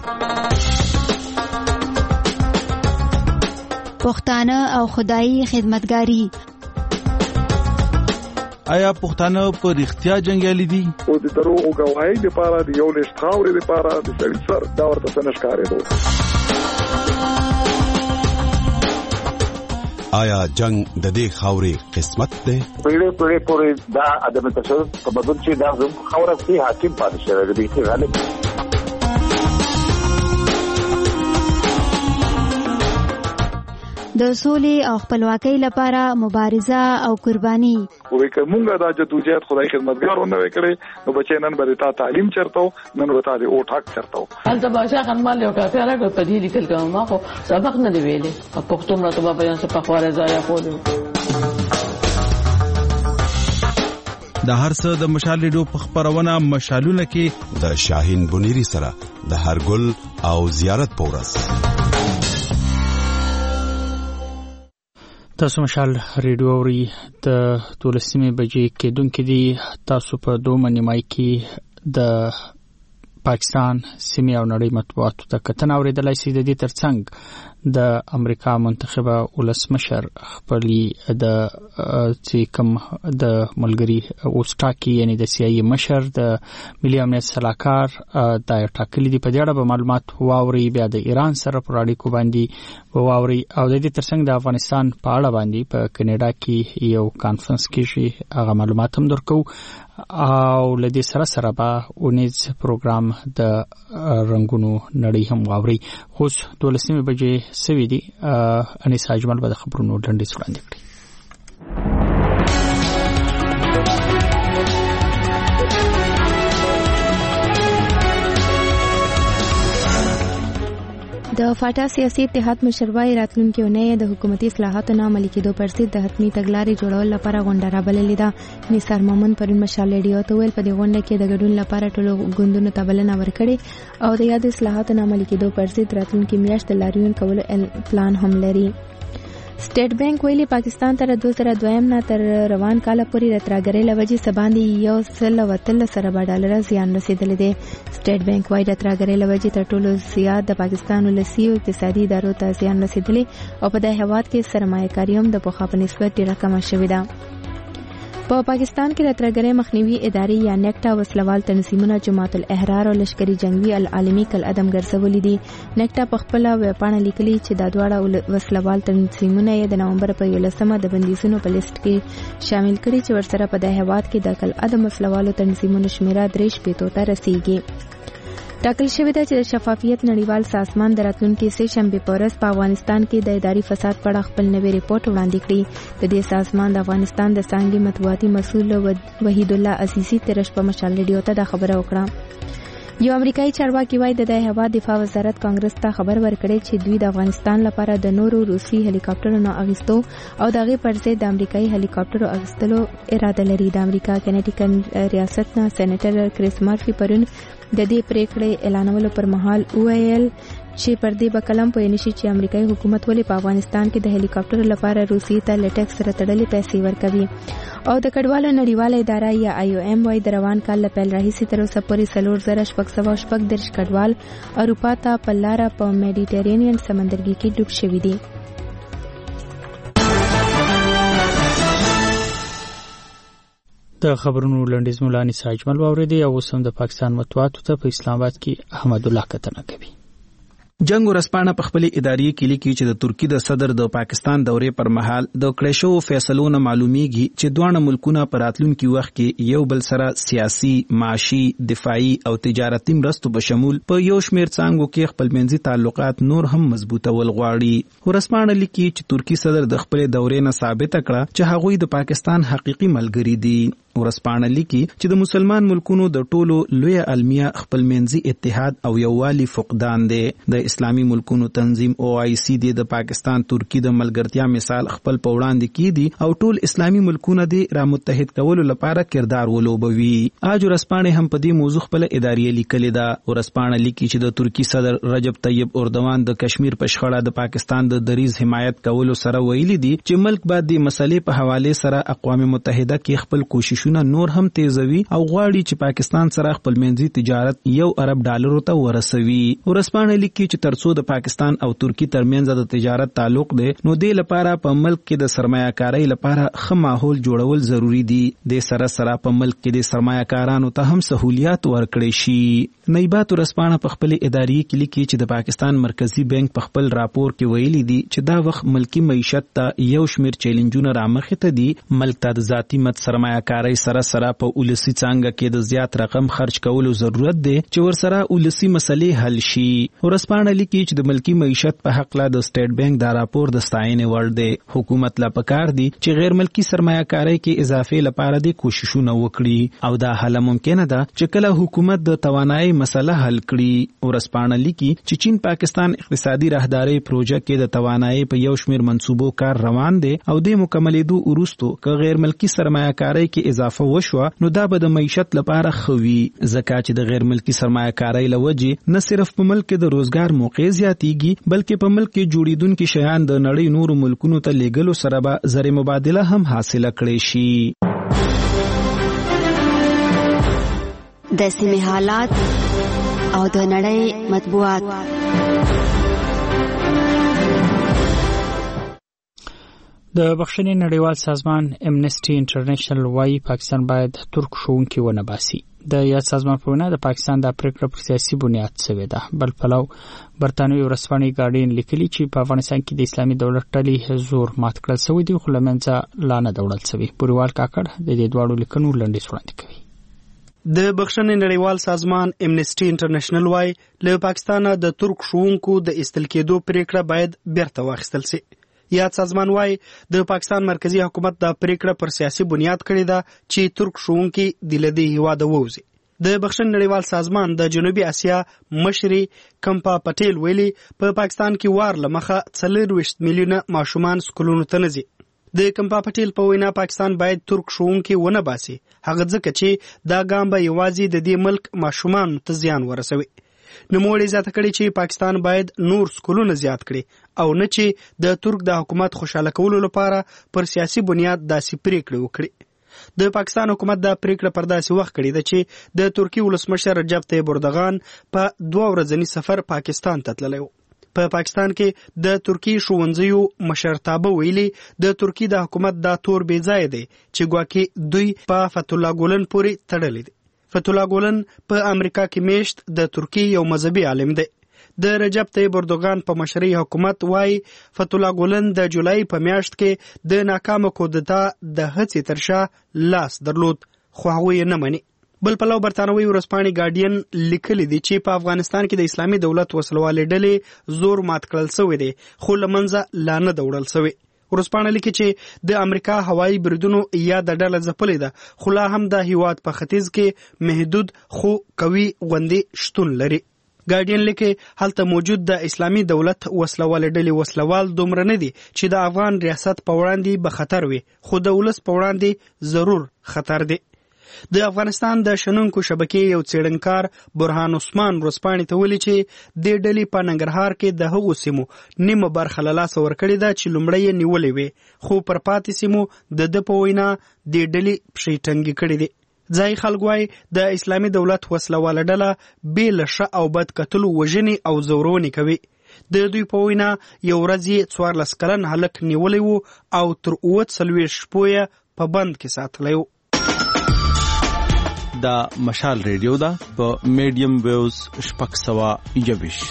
پښتانه او خدایي خدمتګاری. آیا پښتانه په رښتیا جنگیالي دي؟ او د دروغ غواهی لپاره د یو لښت خاورې لپاره د سر دا ورته څنګه ښکارېدو. آیا جنگ د دې خاورې قسمت ده؟ پیړې پورې دا عدم تشدد په بدل چې دا زموږ خاوره کې حاکم پاتې شوی دی چې غالب د سولې او خپلواکۍ لپاره مبارزه او قرباني. وې کومه دا جدوجہد خدای خدمتګارونه وکړي نو بچي نن به تا تعلیم چرته نن به تا د اوټ حق چرته. هلته باشا خنمال یو کافي راغی په دې لیکل کوم ما خو سبق نه دی ویلې په پښتو مرتبه بیان څه په خواره ځای خوري. د هر څه د مشال ریډیو په خبرونه مشالونه کې د شاهین بنيري سره د هرګل او زیارت پورس. تاسو مشال ریډیو اوري د 12 بجې کېدونکې دي. تاسو په دوه نیمای کې د پاکستان سیمې او نړۍ مطبوعاتو ته کتنه اوریدلای شئ. د دې ترڅنګ د امریکا منتخبه ولسمشر خپل د چې کوم د ملګری اوسټاکی یعنی د سیاسي مشر د ملي امنیت صلاحکار د ټاکلي دی په دې اړه معلومات واوري، بیا د ایران سره پر اړیکو باندې واوري او د دې ترڅنګ د افغانستان په اړه باندې په کینیډا کې یو کانفرنس کې هغه معلومات هم درکو او لدې سره به اونیز پروګرام د رنگونو نړۍ هم واوري. خو 12 بجې سوي دي انیس اجمل به د خبرونو ډنډې وړاندې کړي. د فاټا سیاسي اتحاد مشروعي راتلونکي اونۍ د حکومتي اصلاحاتو نه عملي کېدو پر ضد د حتمي تګلارې جوړول لپاره غونډه رابللې ده. نثار مومن پرون مشال ریډیو ته ویل په دې غونډه کې د ګډون لپاره ټولو ګوندونو ته بلنه ورکړې او د یاد اصلاحاتو نه عملي کېدو پر ضد راتلونکي میاشت د لاریون کولو پلان هم لري. سټیټ بانک ویلي پاکستان تر 2002 نه تر روان کال پورې د ترهګرۍ له وجې سباندې 113 سره ډالر زیان رسیدلی دی. سټیټ بانک وايي د ترهګرۍ له وجې تر ټولو زیات د پاکستان ولسي او اقتصادي ادارو ته زیان رسیدلی او په دې هیواد کې سرمایه کاري هم د پخوا په نسبت ډیره کمه شوې ده. په پاکستان کې د ترهګرۍ مخنیوي ادارې یا نیکټا وسلوال تنظیمونه جماعت الاحرار او لشکري جنگي العالمي کل عدم ګرځولي دي. نیکټا په خپل ویبپاڼه لیکلي چې دا دواړه وسلوال تنظیمونه یې د نومبر په 11 د بندیزونو په لیست کې شامل کړي چې ورسره په دې هیواد کې د کل عدم وسلوالو تنظیمونو شمیره 3 ته رسیږي. ټاکل شوې ده چې د شفافیت نړیوال سازمان د راتلونکي سه شنبه په ورځ په افغانستان کې د اداري فساد په اړه خپل نوی ریپورت وړاندې کړي. د دې سازمان د افغانستان د څانګې مطبوعاتي مسؤل وحید الله عزیزي ترش په مشال ریډیو ته دا خبره وکړه. یو امریکایي چارواکي وايي د هیواد دفاع وزارت کانګرس ته خبر ورکړي چې دوی د افغانستان لپاره د نورو روسي هلیکاپټرونو نه اغوستو او دغه پر ضد د امریکایي هلیکاپټرو اغوستلو اراده لري. د امریکا کنیټیکن ریاست نه سېنیټر کریس مارفي پرون د دې پریکړې اعلانولو پر مهال ویل چې پر دې به کلم پوه نشي چې امریکایي حکومت ولې په افغانستان کې د هلیکاپټر لپاره روسي ته لټکس سره تړلې پیسې ورکوي. او د کډوالو نړیواله اداره یا IOM وايي د روان کال له پیل راهیسې تر اوسه پورې 4,614 کډوال اروپا ته په لاره په میډیټرینین سمندرګي کې ډوب شوي دي. د خبرونو لنډیز مولانی ساجمل واوریدي او اوس هم د پاکستان مطبوعاتو ته په اسلام آباد کې احمد الله کتنه کوي. جنگ ورسپانه په خپل اداري کې لیکي چې د ترکی د صدر د پاکستان دورې پر مهال د کړشو فیصلو نه معلومیږي چې دوه ملکونه په راتلونکي وخت کې یو بل سره سیاسي، معاشي، دفاعي او تجارتي مرستو په شمول په یو شمېر څانګو کې خپل منځي تعلقات نور هم مضبوطول غواړي. ورسپانه لیکي چې ترکی صدر د خپل دورې نه ثابت کړه چې هغوی د پاکستان حقيقي ملګری دي. ورسپانه لیکي چې د مسلمان ملکونو د ټولو لوی المیه خپل منځي اتحاد او یووالي فقدان دي. د اسلامي ملکونو تنظیم OIC د پاکستان ترکی د ملګرتیا مثال خپل پوړاندې کیدي او ټول اسلامي ملکونه د را متحد کولو لپاره کردار ولوبوي. اج ورسپانه هم په دې موضوع خپل اداري لیکلې ده. ورسپانه لیکي چې د ترکی صدر رجب طیب اردوان د کشمیر په شخړه د پاکستان د دریز حمایت کولو سره ویلي دي چې ملک باید د مسلې په حواله سره اقوام متحده کې خپل کوششونه نور هم تیزوي او غواړي چې پاکستان سره خپل منځي تجارت $1 ارب ته ورسوي. ورسپانه لیکي چې ترڅو د پاکستان او ترکی ترمنځ د تجارت تعلق دی نو د لپاره په ملک کې د سرمایه کاري لپاره ښه ماحول جوړول ضروری دي. د سره په ملک کې د سرمایه کارانو ته هم سہولیات ورکړي شي. نایبات ورسپانه په خپل اداري کې لیکي چې د پاکستان مرکزی بانک په خپل راپور کې ویلي دي چې دا وخت ملکی معیشت ته یو شمیر چیلنجونه رامخې ته دي. ملک ته د ذاتی مت سرمایه کاري سره په ولسی څنګه کې د زیات رقم خرج کولو ضرورت دی چې ورسره ولسی مسلې حل شي. ورسپانه لیکي چې د ملکی معیشت په حق لا د سټیټ بانک دا راپور د ستاینې وړ دی. حکومت لا پکار دی چې غیر ملکی سرمایه کاري کې اضافه لپاره د کوششونه وکړي او دا حل ممکنه ده چې کله حکومت د توانایي مسله حل کړي. ورسپانه لیکي چې چین پاکستان اقتصادي راهداري پروژه کې د توانایي په یو شمیر منصوبو کار روان دی او د مکملېدو وروسته که غیر ملکی سرمایه کاري کې اضافه وشو نو دا به د معیشت لپاره خوي. ځکه چې د غیر ملکی سرمایه کاري لوجه نه صرف په ملک کې د روزګار موقع زیاتېږي بلکې په ملک کې جوړیدونکو شیان د نړۍ نورو ملکونو ته لیږلو سره به زر مبادله هم حاصله کړي شي. د سیمې حالات او د نړۍ مطبوعات. د بخښنې نړیوال سازمان امنسټي انټرنیشنل وايي پاکستان باید ترک ښوونکي ونه باسي. د یاد سازمان په وینا د پاکستان د پریکړه پر سیاسي بنیاد شوې ده. بل پلو برتانوي ورځپاڼې ګارډین لیکلي چې په افغانستان کې د اسلامي دولت ډلې زور مات کړل شوی دی خو له منځه لا نه وړل شوی. پوریوال کاکړ د دې دواړو لیکنو لنډیز وړاندې کوي. د بخښنې نړیوال سازمان امنسټي انټرنیشنل وايي له پاکستان د ترک ښوونکو د ایستل کېدو پریکړه باید بیرته واخیستل شي. یاد سازمان وايي د پاکستان مرکزی حکومت د پریکړه پر سیاسي بنیاد کړې ده چې ترک ښوونکي د لدی هیواده ووزي. د بخښنې نړیوال سازمان د جنوبي اسیا مشري کمپا پټیل ویلي په پاکستان کې وار لمخه 40 میلیونه ماشومان سکولونو ته نه ځي. د کمپا پټیل په وینا پاکستان باید ترک ښوونکي ونه باسي هغه ځکه چې دا ګام به یوازې د دې ملک ماشومان ته زیان ورسوي. نوموړي زیاته کړې چې پاکستان باید نور سکولونه زیات کړي او نه چې د ترک د حکومت خوشاله کولو لپاره پر سیاسي بنیاد داسې پریکړه وکړي. د پاکستان حکومت دا پریکړه پر داسې وخت کړې ده چې د ترکی ولسمشر رجب طیب اردوغان په 2 ورځنی سفر پاکستان ته تللی و. په پاکستان کې د ترکی ښوونځیو مشرتابه ویلي د ترکی د حکومت دا تور بې ځایه دی چې ګواکې دوی په فتح الله ګولن پورې تړلی دی. فتح الله ګولن په امریکا کې میشت د ترکی یو مذهبي عالم دی. د رجب طیب اردوغان په مشرۍ حکومت وايي فتح الله ګولن د جولای په میاشت کې د ناکامه کودتا د هڅې تر شا لاس درلود خو هغه یې نه مني. بل پلو برتانوي ورځپاڼې ګارډین لیکلي دي چې په افغانستان کې د اسلامي دولت وسلوالې ډلې زور مات کړل شوی دی خو له منځه لا نه وړل شوی. ورځپاڼه لیکي چې د امریکا هوایي بریدونو یا د ډله ځپلې ده خو لا هم د هیواد په ختیځ کې محدود خو قوي غوندې شتون لري. ګارډین لیکي هلته موجود د اسلامي دولت وسلوالې ډلې وسلوال دومره نه دي چې د افغان ریاست په وړاندې به خطر وي خو د ولس په وړاندې ضرور خطر دی. د افغانستان د شنونکو شبکې یو څېړنکار برهان عثمان ورځپاڼې ته ویلي چې د ډلې په ننګرهار کې د هغو سیمو نیمه برخه له لاسه ورکړې ده چې لومړی یې نیولې وې خو پر پاتې سیمو د په وینا د ډلې پښې ټینګې کړې دي. ځایي خلک وایي د اسلامي دولت وسلواله ډله بې له ښه او بد کتلو وژنې او زورونې کوي. د دوی په وینا یو ورځ یې 14 کلن هلک نیولی و او تر 40 شپو یې په بند کې ساتلی و. دا مشال ریډیو دا په میډیم ویوز 621.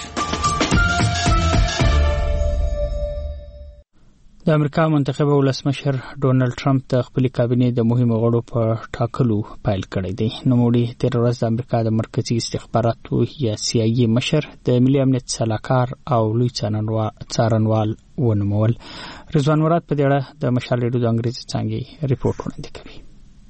د امریکا منتخب ولسمشر ډونالد ټرمپ د خپل کابینې د مهمو غړو په ټاکلو پیل کړی دی. نوموړي تیر ورځ د امریکا د مرکزی استخباراتو یا CIA مشر د ملي امنیت سلاکار او لوی څارنوال ونومول. رضوان مراد په دې اړه د مشال ریډیو د انګریزي څانګې ریپورت وړاندې کوي.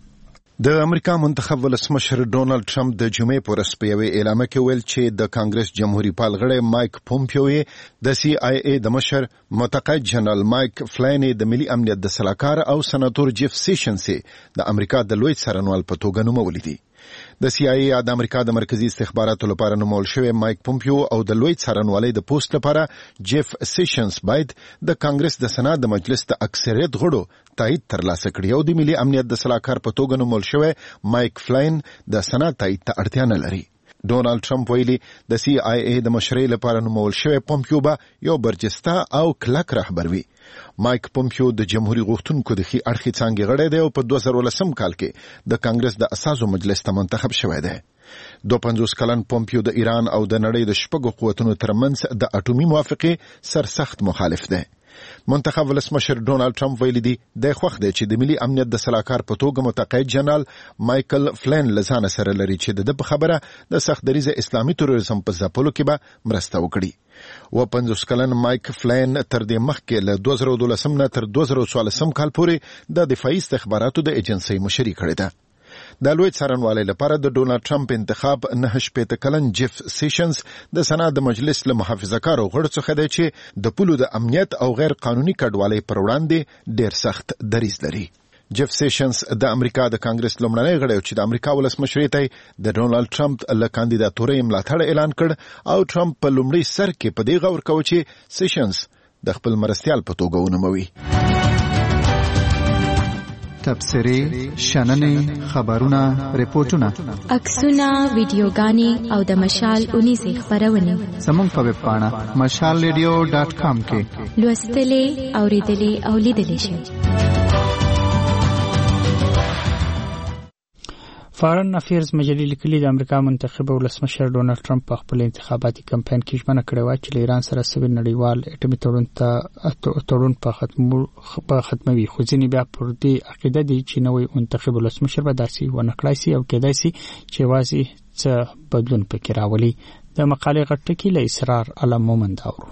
د امریکا منتخب ولسمشر ډونالد ټرمپ د جمعې په ورځ په یوې اعلامیه کې ویل چې د کانګرس جمهوریت پال غړی مایک پومپیو د CIA د مشر متقاعد جنرال مایک فلاین د ملي امنیت د سلاکار او سناتور جیف سیشنز د امریکا د لوی څارنوال په توګه نومولي دي. د CIA د امریکا د مرکزی استخباراتو لپاره نومول شوی مایک پومپیو او د لوی څارنوالۍ د پوسټ لپاره جیف سیشنز باید د کانګرس د سنا د مجلس د اکثریت غړو تایید ترلاسه کړي او د ملي امنیت د سلاکار په توګه نومول شوی مایک فلاین د سنا تایید ته اړتیا نه لري. ډونالد ټرمپ ویلي د CIA د مشرۍ لپاره نومول شوی پومپیو به یو برجسته او کلک رهبر وي. مایک پومپیو د جمهوریت غوښتونکو د خي اړخي څنګه غړی دی او په 2013 کال کې د کانګرس د اساسو مجلس ته منتخب شوی دی. 52 کلن پومپیو د ایران او د نړۍ د شپږو قوتونو ترمنځ د اټومي موافقې سرسخت مخالف دی. منتخب ولسمشر ډونالد ټرمپ ویلي دی د خوښ دی چې د ملي امنیت د سلاکار په توګه متقاعد جنرال مایکل فلین لزان سره لري چې د خبره د سختدریزه اسلامي تروریزم په ځپلو کې به مرسته وکړي. و 50 کلن مایک فلین تر دې مخکې له 2012 نه تر 2014 کال پورې د دفاعي استخباراتو د ایجنسۍ مشري کړې ده. د لوی څارنوالۍ لپاره د ډونالد ټرمپ انتخاب 9 کلن جیف سیشنز د سنا د مجلس له محافظه‌کارو غړو څخه دی چې د پولو د امنیت او غیر قانوني کډوالۍ پر وړاندې ډیر سخت دریځ لري. جیف سیشنز د امریکا د کانګرس لومړنی غړی چې د امریکا ولسمشرۍ ته د ډونالد ټرمپ له کاندیداتورۍ ملاتړ اعلان کړ او ټرمپ په لومړي سر کې په دې غور کوي چې سیشنز د خپل مرستیال په توګه ونوموي. تبصرې، شننې، خبرونه، ریپورتونه، عکسونه، ویډیوګانې او د مشال اونیزې خپرونې زموږ په ویب پاڼه mashalradio.com کې لوستلې، اوریدلې او لیدلې شئ. فارن افیرز مجلې لیکلي د امریکا منتخب ولسمشر ډونالد ټرمپ په خپل انتخاباتي کمپاین کې ژمنه کړې و چې له ایران سره سوي نړیوال اټومي تړون په ختموي، خو ځینې بیا پر دې عقیده دي چې نوی منتخب ولسمشر به داسې ونه کړای شي او کېدای شي چې یوازې څه بدلون پکې راولي. د مقالې غټ ټکی له اسرار علم مومند اورو.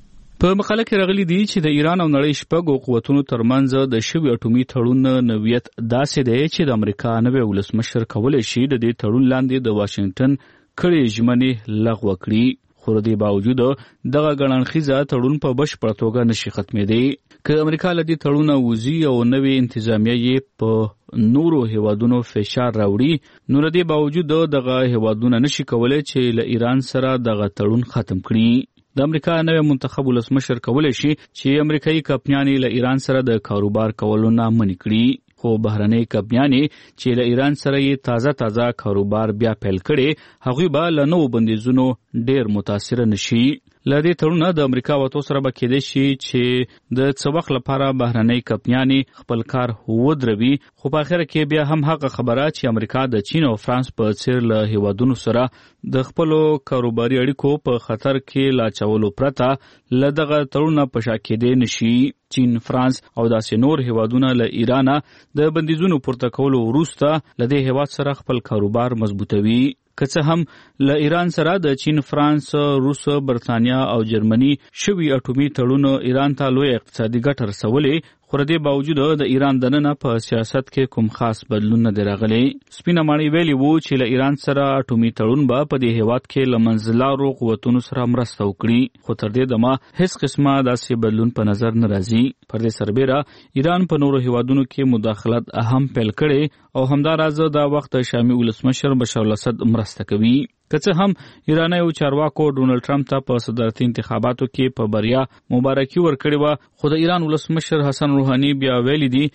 په مقاله کې راغلي دي چې د ایران او نړۍ شپږو قوتونو ترمنځ د شوي اټومي تړون نوعیت داسې دی چې د امریکا نوی ولسمشر کولی شي د دې تړون لاندې د واشنگټن کړې ژمنې لغوه کړي، خو د دې باوجود دغه ګڼاندخیزه تړون په بشپړه توګه نشي ختمېدی. که امریکا له دې تړونه وځي او نوې انتظامیه یې په نورو هیوادونو فشار راوړي، نو له دې باوجود دغه هیوادونه نشي کولی چې له ایران سره دغه تړون ختم کړي. د امریکا نوی منتخب ولسمشر کولی شي چې امریکایي کمپنیانې له ایران سره د کاروبار کولو نه منع کړي، خو بهرنۍ کمپنیانې چې له ایران سره یې تازه کاروبار بیا پیل کړي، هغوی به له نوو بندیزونو ډیر متاثره نشي. له دې تړونه د امریکا وتو سره به کېدای شي چې د څه وخت لپاره بهرنۍ کمپنیانې خپل کار ودروي، خو په اخره کې بیا هم هغه خبره چې امریکا د چین او فرانس په څیر له هیوادونو سره د خپلو کاروباري اړیکو په خطر کې لاچولو پرته له دغه تړونه په شا کېدی نشي. چین، فرانس او داسې نور هیوادونه له ایرانه د بندیزونو پورته کولو وروسته له دې هیواد سره خپل کاروبار مضبوطوي. که څه هم له ایران سره د چین، فرانس، روس، برتانیا او جرمني شوي اټومي تړون ایران ته لوی اقتصادي ګټه رسولې، خو د دې باوجود د ایران دننه په سیاست کې کوم خاص بدلون نه دی راغلی. سپینه ماڼۍ ویلي وو چې له ایران سره اټومي تړون به په دې هیواد کې له منځلارو قوتونو سره مرسته وکړي، خو تر دې دمه هیڅ قسمه داسې بدلون په نظر نه راځي. پر دې سربیره ایران په نورو هیوادونو کې مداخلت اهم پیل کړي او همداراز دا وخت شامي ولسمشر بشار الاسد مرسته کوي. که څه هم ایرانی او چارواکو ډونالد ټرمپ ته په صدارتي انتخاباتو کې په بریا مبارکي ورکړې وه، خو د ایران ولسمشر حسن روحاني بیا ویلي دي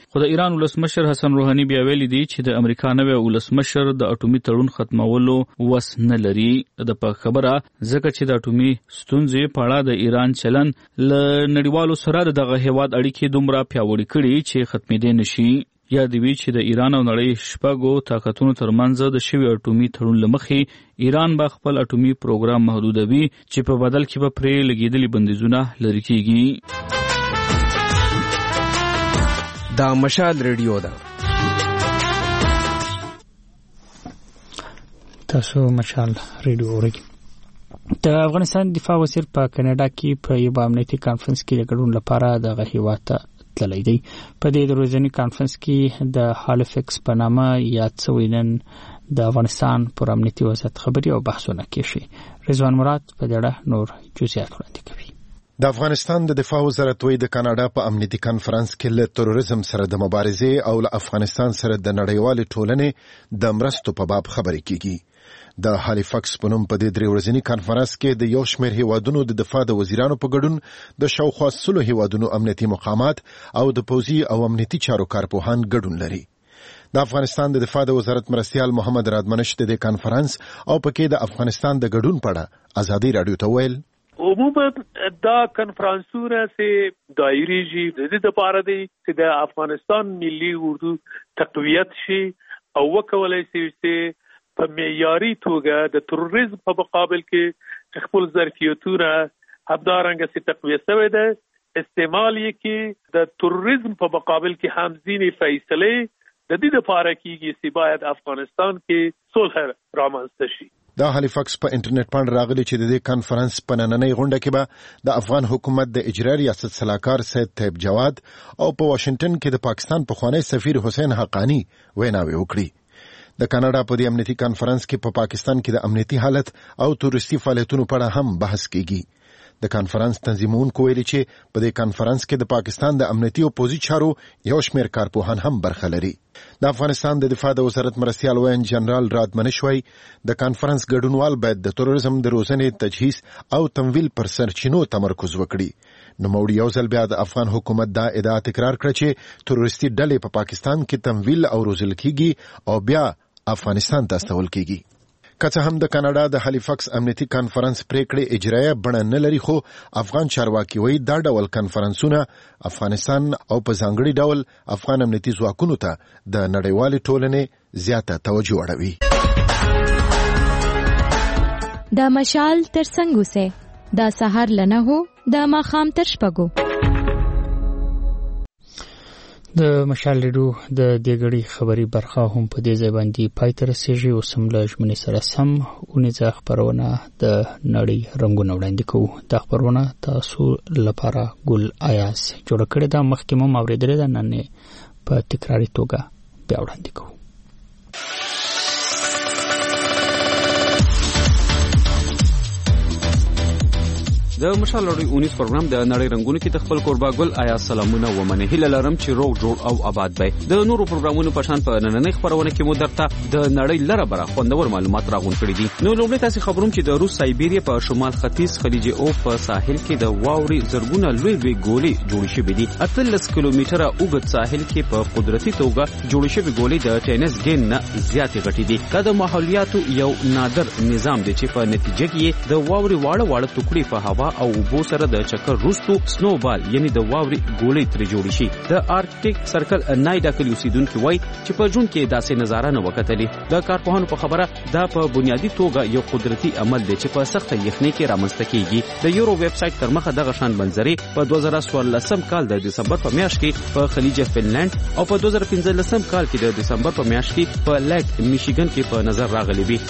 چې د امریکا نوی ولسمشر د اټومي تړون ختمولو وس نه لري. د په خبره ځکه چې د اټومي ستونزې په اړه د ایران چلن له نړیوالو سره دغه هیواد اړیکې دومره پیاوړې کړي چې ختمېدی نشي. یاد وی چې د ایران او نړۍ شپږو طاقتونو ترمنځ د شوي اټومي تړون له مخې ایران به خپل اټومي پروګرام محدودوي چې په بدل کې به پرې لګېدلي بندیزونه لرې کېږي. دا مشال ریډیو ده. تاسو مشال ریډیو اورئ. د افغانستان دفاع وزیر په کاناډا کې په یو امنیتي کانفرنس کې د ګډون لپاره د هیواد ته تللی دی. په دې ورځنی کانفرنس کې د هالیفیکس په نامه یاد شوی نن د افغانستان پر امنیتي وضعیت خبري او بحثونه کیږي. رضوان مراد په دې اړه نور جزئیات وړاندې کوي. د افغانستان د دفاع وزارت وی د کاناډا په امنیتي کانفرنس کې له تروریزم سره د مبارزې او له افغانستان سره د نړیوالې ټولنې د مرستو په باب خبرې کیږي. د هالیفکس په نوم په دې درې ورځني کانفرنس کې د یو شمېر هیوادونو د دفاع د وزیرانو په ګډون د شاوخوا 100 هیوادونو امنیتي مقامات او د پوځي او امنیتي چارو کارپوهان ګډون لري. د افغانستان د دفاع د وزارت مرستیال محمد رادمنش د کانفرنس او پکې د افغانستان د ګډون په اړه ازادي رادیو ته ویل: عموما دا کنفرانسونه سه دایریږي د دې لپاره دی چې د افغانستان ملي اردو تقویت شي او وکولای شي چې په معیاري توګه د تروریزم په مقابل کې خپل ظرفیتونه همدارنګه سي تقویت شوی ده. استعمال یې کې د تروریزم په مقابل کې هم ځینې فیصله د دې لپاره کېږي چې باید افغانستان کې صلح رامنځته شي. دا هالیفکس په انټرنیټ باندې راغلی چې د دې کانفرنس په نننۍ غونډه کې به د افغان حکومت د اجرا ریاست صلاحکار سید طیب جواد او په واشنگټن کې د پاکستان پخوانی سفیر حسین حقانی ویناوي وکړي. د کاناډا په دې امنیتي کانفرنس کې په پاکستان کې د امنیتي حالت او تورستي فعالیتونو په اړه هم بحث کیږي. د کانفرنس تنظیمونکو ویلي چې په دې کانفرنس کې د پاکستان د امنیتي او پوځي چارو یو شمېر کارپوهان هم برخه لري. د افغانستان د دفاع د وزارت مرستیال وین جنرال رادمنش وایي د کانفرنس ګډونوال باید د تروریزم د روزنې، تجهیز او تمویل پر سرچینو تمرکز وکړي. نوموړي یو ځل بیا د افغان حکومت دا ادعا تکرار کړه چې تروریستي ډلې په پاکستان کې تمویل او روزل کیږي او بیا افغانستان ته استول کیږي. که څه هم د کاناډا د هالیفکس امنیتي کانفرنس پریکړې اجرایه بڼه نه لري، خو افغان چارواکي وایي دا ډول کانفرنسونه افغانستان او په ځانګړي ډول افغان امنیتي ځواکونو ته د نړیوالې ټولنې زیاته توجه اړوي. د مشال تر څنګ اوسه، د سحر له 9 د ماښام تر 6. د مشال ریډیو د دې غړي خبري برخه هم په دې ځای باندې پای ته رسیږي. اوس هم له ژمنې سره سم اونیزه خبرونه د نړۍ رنګونه وړاندې کوو. دا خبرونه تاسو لپاره ګل آیاز جوړ کړې ده، مخکې مو اوریدلې ده، نن په تکراري توګه بیا وړاندې کوو. د مشال لړۍ 19 پروګرام د نړۍ رنگونو کې د خپل قربا ګل آیا سلامونه ومنه هیله لرم چې روغ جوړ او آباد وي. د نورو پروګرامونو په شان په نننۍ خبرونه کې مو درته د نړۍ لره بره خوندور معلومات راغون کړی دي. نو لومړی تاسو خبروم چې د روس سایبیریا په شمال ختیځ خلیج او په ساحل کې د واوري زرګونه لوی ګولې جوړې شوې دي. 18 کیلومتره اوږد ساحل کې په قدرتي توګه جوړې شوې ګولې د ټینس ګیم نه زیاتې غټې دي. دا د ماحولیاتو یو نادر نظام دی چې په نتیجه کې د واوري واړه ټوکړي په هوا او اوبو سره د چکر روستو سنوبال یعنی د واوري ګولې تر جوړ شي. د آرکټیک سرکل نایډا کلی اوسیدونکو وایي چې په جون کې داسې نظاره نه وکړلې. د کارپوهانو په خبره دا په بنیادی توګه یو قدرتي عمل دی چې په سخت یخنۍ کې رامنځته کیږي. د یورو ویب سټ تر مخه دغه شان منظرې په 2014 کال د دسمبر په میاشت کې په خلیج فنلند او په 2015 کال کې د دسمبر په میاشت کې په لیک میشیګن کې په نظر راغلي وي.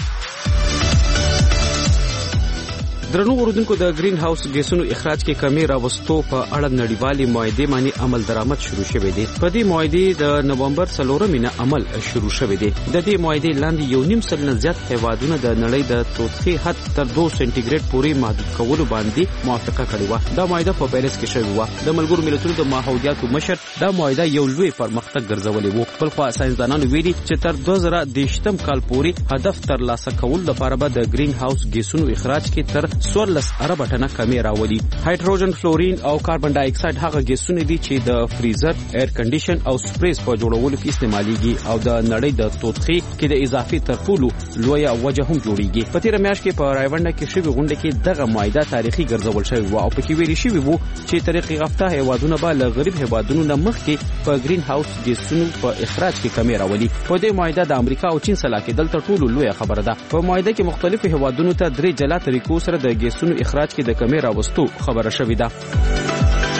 درنو اوردونکو د گرین هاوس ګیسونو اخراج کې کمی راوستو په اړه نړیوالې معاهدې باندې عمل درآمد شروع شوی دی. په دې معاهدې د نومبر 4 مینه عمل شروع شوی دی. د دې معاهدې لاندې یو نیم سل نه زیات هیوادونه د نړۍ د توتخي حد تر 2 سنټیګریډ پورې محدود کولو باندې موافقه کړې و. دا معاهده په پیریس کې شوې و. د ملګرو ملتونو د ماحولیاتو مشر دا معاهده یو لوی پرمختګ ګرځولې و. بل خو ساينسدانانو ویلي چې تر 2023 کال پورې هدف ترلاسه کول لپاره به د گرین هاوس ګیسونو اخراج کې تر 14 ارب ټنه کمی راولي. هایدروجن فلورین او کاربن ډای اکساید هغه ګیسونه دي چې د فریزر، ایر کنډیشن او سپریز په جوړولو کې استعماليږي او د نړۍ د توتخي کې د اضافي ترټولو لوی وجه هم جوړیږي. په تیر میاشت کې په رایونډه کې شوی غونډه کې دغه معاهده تاریخي ګرځول شوی و او په کې ویل شوی وو چې طریق یافته هیوادونه به له غریب هیوادونو نه مخکې په گرین هاوس ګیسونو په اخراج کې کمی راولي. په دې معاهده د امریکا او چین سره کې دلته ټولو لوی خبره ده. په معاهده کې مختلفو هیوادونو ته درې جلا طریقو سره د ګیسونو اخراج کې د کمی راوستو خبره شوې ده.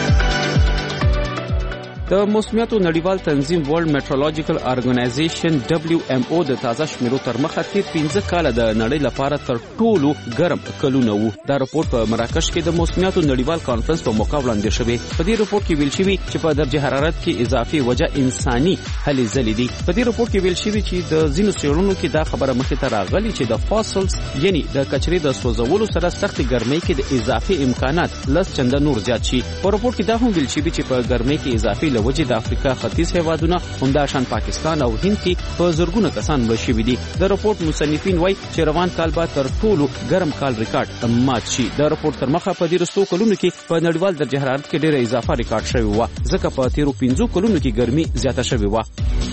د موسمیاتو نړیوال تنظیم ورلد میټرولوژیکل ارګنایزیشن WMO د تازه شمیرو تر مخه تیر 15 کال د نړۍ لپاره تر ټولو ګرم کلونه وو. دا راپور په مراکش کې د موسمیاتو نړیوال کانفرنس په موقع وړاندې شوی. په دې راپور کې ویل شوی چې په درجه حرارت کې اضافي وجه انساني هلې ځلې دي. په دې راپور کې ویل شوی چې د ځینو څېړنو کې دا خبره مخې ته راغلي چې د فاسلز یعنی د کچرې د سوځولو سره سخت ګرمۍ کې د اضافي امکانات لس چنده نور زیات شي. په راپور کې دا هم ویل شوی چې په ګرمۍ کې اضافي لوجه د افریقا ختیځ هیوادونه همدا شان پاکستان او هند کې په زرګونه کسان مړ شوي دي. د راپور مصنفین وایي چې روان کال به تر ټولو ګرم کال ریکارډ مات شي. د راپور تر مخه په دې رستو کلونو کې په نړیوال درجه حرارت کې ډېره اضافه ریکارډ شوی و ځکه په تیرو 15 کلونو کې ګرمي زیاته شوې و.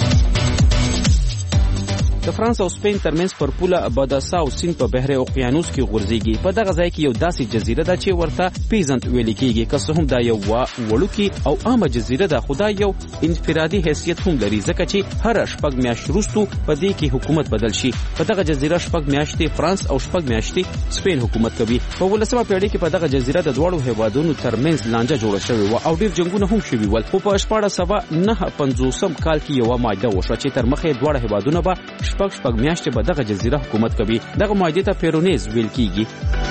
د فرانس او سپین ترمنځ پر پوله باداساو سیند په بحر اوقیانوس کې غورځيږي. په دغه ځای کې یو داسې جزیره ده چې ورته پیزنت ویل کېږي. که څه هم دا یو وړوکی او عامه جزیره ده، خو دا یو انفرادي حیثیت هم لري ځکه چې هر شپږ میاشتې وروسته په دې کې حکومت بدل شي. په دغه جزیره شپږ میاشتې فرانس او شپږ میاشتې سپین حکومت کوي. په 19مه پیړۍ کې په دغه جزیره د دواړو هیوادونو ترمنځ لانجه جوړه شوې و او ډېر جنگونه هم شوي ول. خو په 1459 کال کې یو معاهده وشوه چې تر مخه دواړه هیوادونه به شپږ میاشتې په دغه جزیره حکومت کوي. دغه معاهدې ته پیرونیز ویل کیږي.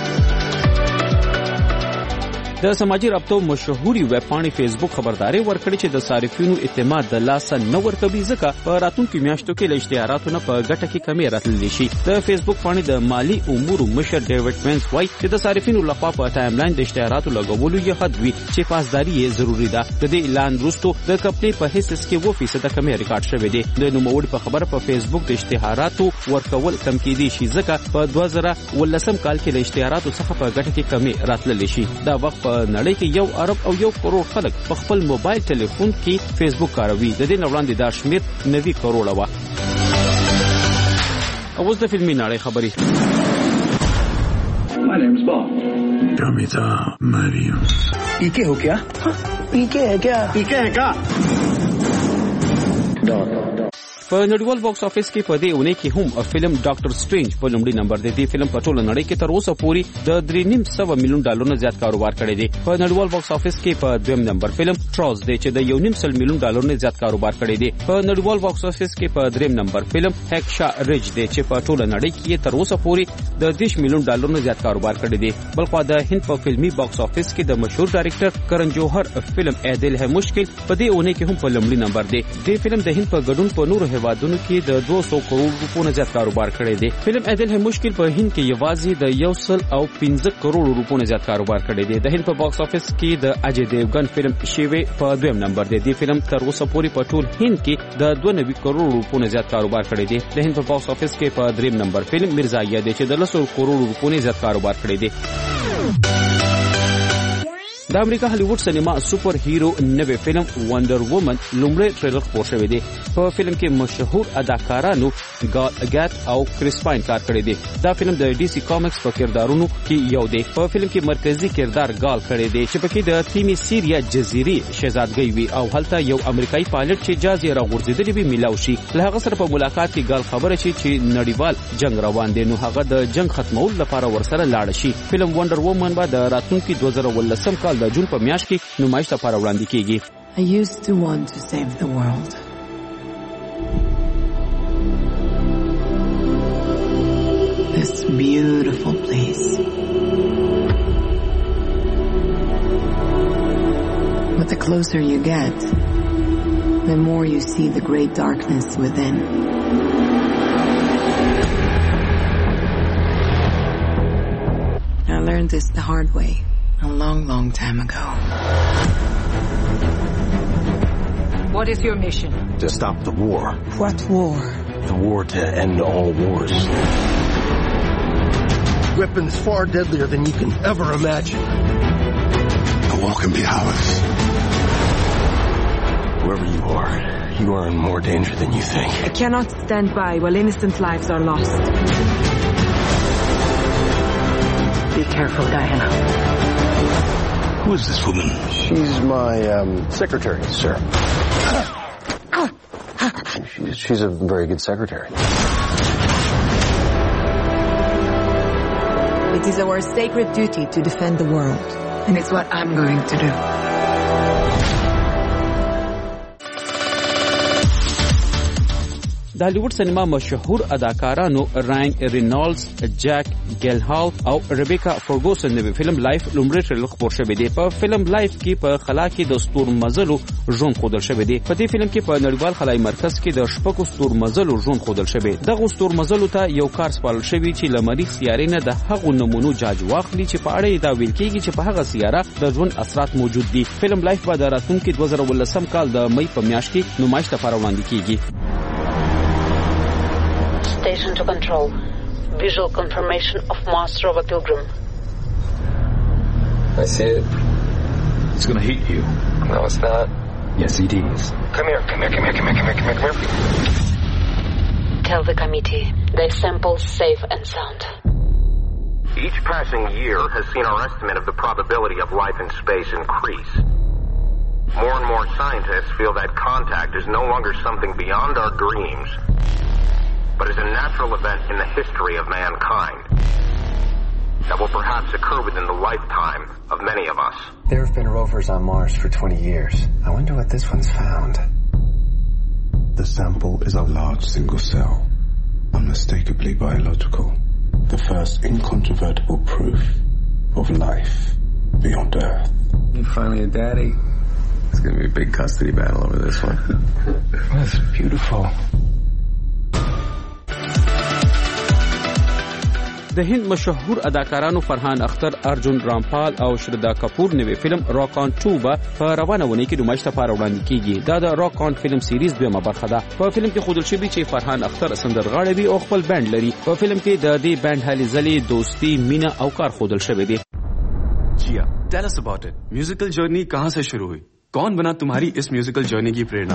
د سماجی رابطو مشهوري ویب پاڼې فیسبوک خبرداري ورکړي چې د صارفینو اعتماد د لاسه نه ورکوي ځکه په راتلونکو میاشتو کې له اشتهاراتو نه په ګټه کې کمی راتللی شي. د فیسبوک پاڼې د مالی امورو مشر ډیوډ وینس وایي چې د صارفینو لخوا په ټایم لاین د اشتهاراتو لګولو یې حد وي چې پاسداري یې ضروری ده. د دې اعلان وروسته د کمپنۍ په حصص کې 2% کمی ریکارډ شوی دی. د نوموړي په خبره په فیسبوک د اشتهاراتو ورکول کم کېدی شي ځکه په 2019 کال کې له اشتهاراتو څخه په ګټه کې کمی راتللی شي. دا وخت په نړۍ کې 1 ارب او 1 کروڑ خلک په خپل موبایل ټلیفون کې فیسبوک کاروي. د دې وړاندې دا شمیر 90 کروڑ و. اوس د فلمي نړۍ خبري. My name's Bob. Gamita Mariam. पीके हो क्या? पीके है क्या? पीके है क्या? په نړیوال باکس افیس کې په دې اونۍ کې هم فلم ډاکټر سټرینج په لومړي نمبر دی. دې فلم په ټوله نړۍ کې تر اوسه پورې د 3.5 ملیون ډالرونو زیات کاروبار کړی دی. په نړیوال باکس افیس کې په دویم نمبر فلم ټراز دی چې د 1.5 ملیون ډالرونو زیات کاروبار کړی دی. په نړیوال باکس افیس کې په دریم نمبر فلم هکشا ریج دی چې په ټوله نړۍ کې تر اوسه پورې د 10 ملیون ډالرونو زیات کاروبار کړی دی. بلخو د هند په فلمي باکس افیس کې د مشهور ډایرکټر کرن جوهر فلم ایدل ہے مشکل په دې اونۍ کې هم په لومړي نمبر دی. دې فلم د هند په ګډون په نورو هیوادونو کې د 200 کروڑ روپو نه زیات کاروبار کړی دی. فلم ایدل ہے مشکل په هند کې یوازې د 115 کروڑ روپو نه زیات کاروبار کړی دی. د هند په باکس افیس کې د اجے دیوګن فلم شیوه په دویم نمبر دی. دې فلم تر اوسه پورې په ټول هند کې د 92 کروڑ روپو نه زیات کاروبار کړی دی. د هند په باکس افیس کې په دریم نمبر فلم مرزایا دی چې د 100 کروڑ روپو نه زیات کاروبار کړی دی. د امریکا هالیوډ سینما سپر هیرو نوې فلم وندر وومن لومړی ټریلر خپور شوی دی. په فلم کې مشهور اداکارانو ګال اګات او کریس پاین کار کړی دی. دا فلم د ډي سي کامکس په کردارونو کې یو دی. په فلم کې مرکزی کردار ګال کړی دی چې پکې د تیمی سیریا جزیرې شهزادګۍ وي او هلته یو امریکایي پایلټ چې جاز یې راغورځېدلی وي میلاو شي. له هغه سره په ملاقات کې ګال خبره شي چې نړیوال جنگ روان دی نو هغه د جنگ ختمولو لپاره ورسره لاړ شي. فلم وندر وومن به د راتلونکي 2019 کال د جون په میاشت کې نمایش لپاره وړاندې کیږي. I used to want to save the world. This beautiful place. But the closer you get, the more you see the great darkness within. I learned this the hard way. A long time ago. What is your mission? To stop the war. What war? The war to end all wars. Weapons far deadlier than you can ever imagine. The wall can be ours. Whoever you are in more danger than you think. I cannot stand by while innocent lives are lost. Be careful, Diana. Who is this woman? She's my secretary, sir. She's a very good secretary. It is our sacred duty to defend the world, and it's what I'm going to do. د هالیوډ سینما مشهور اداکارانو راین رینالډز، جک ګیلهال او ریبیکا فرګوسن نوې فلم لایف لومړی ټریلر خپور شوی دی. په فلم لایف کې په خلا کې د ستورمزلو ژوند ښودل شوی دی. په دې فلم کې په نړیوال خلای مرکز کې د شپږو ستورمزلو ژوند ښودل شوی. دغه ستورمزلو ته یو کار سپارل شوی چې له مریخ سیارې نه د هغو نمونو جاج واخلي چې په اړه یې دا ویل کېږي چې په هغه سیاره د ژوند اثرات موجود دي. فلم لایف به د راتلونکي 2019 کال د مئی په میاشت کې نمایش لپاره وړاندې کیږي. Station to control. Visual confirmation of Master of a Pilgrim. I see it. It's gonna hit you. No, it's not. Yes, it is. Come here. Tell the committee their samples safe and sound. Each passing year has seen our estimate of the probability of life in space increase. More and more scientists feel that contact is no longer something beyond our dreams, but is a natural event in the history of mankind that will perhaps occur within the lifetime of many of us. There have been rovers on Mars for 20 years. I wonder what this one's found. The sample is a large single cell, unmistakably biological. The first incontrovertible proof of life beyond Earth. You finally a daddy. It's going to be a big custody battle over this one. That's beautiful. د هند مشهور اداکارانو فرحان اختر، ارجن رامپال او شردا کپور نوې فلم راک آن 2 به په روانه ونې کې نمایش لپاره وړاندې کیږي. دا د راک آن فلم سیریز دویمه برخه ده. په فلم کې ښودل شوي چې فرحان اختر سندرغاړی وي او خپل بند لري. په فلم کې د دې بند هلې ځلې، دوستي، مینه او کار ښودل شوی دی. جیا Tell us about it. Musical journey कहाँ से शुरू हुई? कौन बना तुम्हारी इस musical journey की प्रेरणा?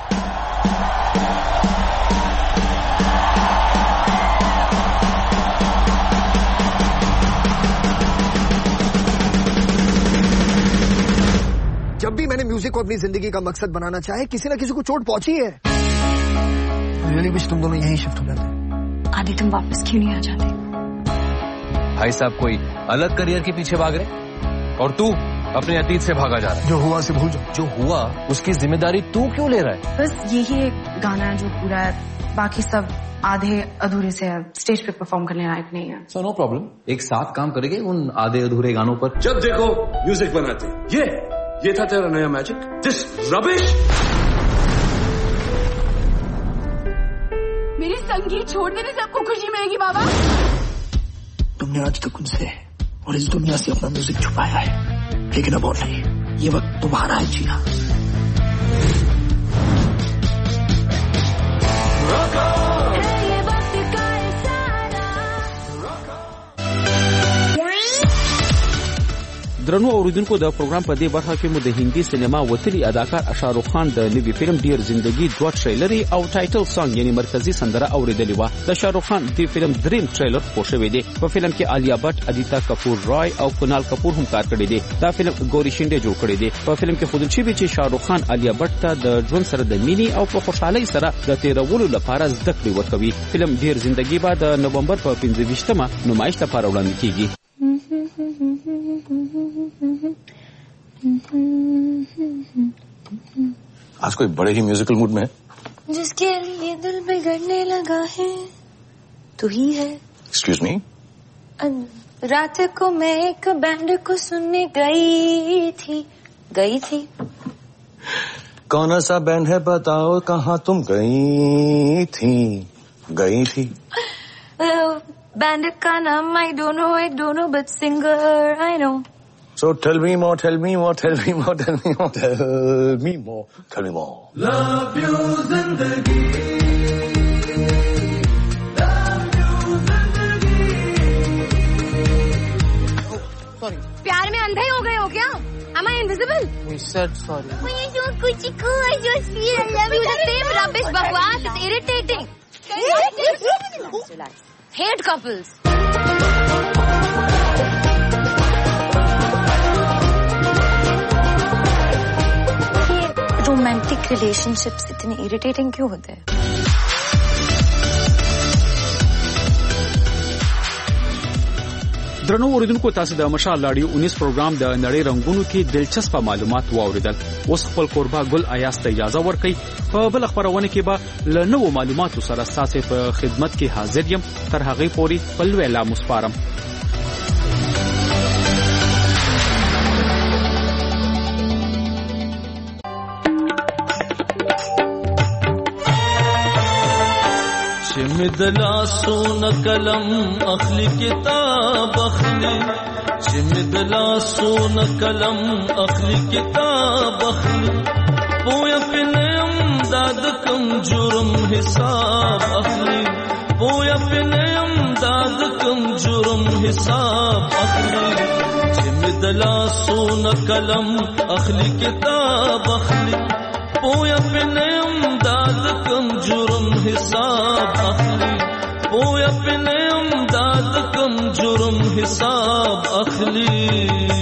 जब भी मैंने म्यूजिक को अपनी जिंदगी का मकसद बनाना चाहे, किसी न किसी को चोट पहुंची है। रियली विश तुम दोनों यहीं शिफ्ट हो जाते। आदि तुम वापस क्यों नहीं आ जाते? भाई साहब कोई अलग करियर के पीछे भाग रहे और तू अपने अतीत से भागा जा रहा है। जो हुआ से भूल जाओ। जो हुआ उसकी जिम्मेदारी तू क्यों ले रहा है? बस यही एक गाना है जो पूरा है, बाकी सब आधे अधूरे से स्टेज पे परफॉर्म करने लायक नहीं है। सो नो प्रॉब्लम, एक साथ काम करेंगे उन आधे अधूरे गानों पर। जब देखो म्यूजिक बनाते। ये था तेरा नया मैजिक? This rubbish. मेरी संगीत छोड़ देने से आपको खुशी मिलेगी बाबा? तुमने आज तक उनसे और इस दुनिया से अपना म्यूजिक छुपाया है, लेकिन अब और नहीं, ये वक्त तुम्हारा है जीना। درنو اوریدونکو د پروګرام په دې برخه کې مو د هندي سینما وتلی اداکار شاهرخ خان د نوي فلم ډیر زندگی دوه ټریلر او ټایټل سانګ یعنی مرکزی سندره اوریدلې و. د شاهرخ خان د فلم دریم ټریلر خو شوی دی. په فلم کې آلیا بټ، ادیتا کپور رای او کنال کپور هم کار کړی دی. دا فلم ګوري شینډه جوړ کړی دی. په فلم کې خودل شوی چې شاهرخ خان آلیا بټ ته د ژوند سره د مینی او په خوشحالي سره د تیرولو لپاره زده کړې ورکوي. فلم ډیر زندگی بعد د نومبر په 15مه نمایش لپاره وړاندې کیږي. आज कोई बड़े ही म्यूजिकल मूड में है। जिसके लिए दिल बिगड़ने लगा है तू ही है। Excuse me. रात को मैं एक बैंड को सुनने गई थी। कौन सा बैंड है बताओ, कहाँ तुम गई थी? बैंड का नाम I don't know but singer I know. So tell me more. Love you zindagi, sorry. प्यार में अंधे हो गए हो क्या? Am I invisible? We said sorry. I don't I just feel I love you. The same rubbish bakwas. It's irritating. Relax. Hate couples. Romantic relationships इतने irritating क्यों होते हैं? درنو اوریدونکو تاسو د مشال لاډیو 19 پروګرام د نړۍ رنگونو کې دلچسپ معلومات واوریدل. اوس خپل قربا ګل ایاس ته اجازه ورکړئ. په بل خبرونه کې به له نوو معلوماتو سره تاسو په خدمت کې حاضر یم. تر هغه پورې بل ویلا مسپارم. چمدلا سون کلم اخلی کتاب اخلی چمدلا سون کلم اخلی کتاب اخلی پویا پنیم داد کم جرم حساب اخلی پویا پنیم داد کم جرم حساب اخلی چمدلا سون کلم اخلی کتاب اخلی پویا پنیم داد کم جرم حساب اخلی پویا پنیم داد کم جرم حساب اخلی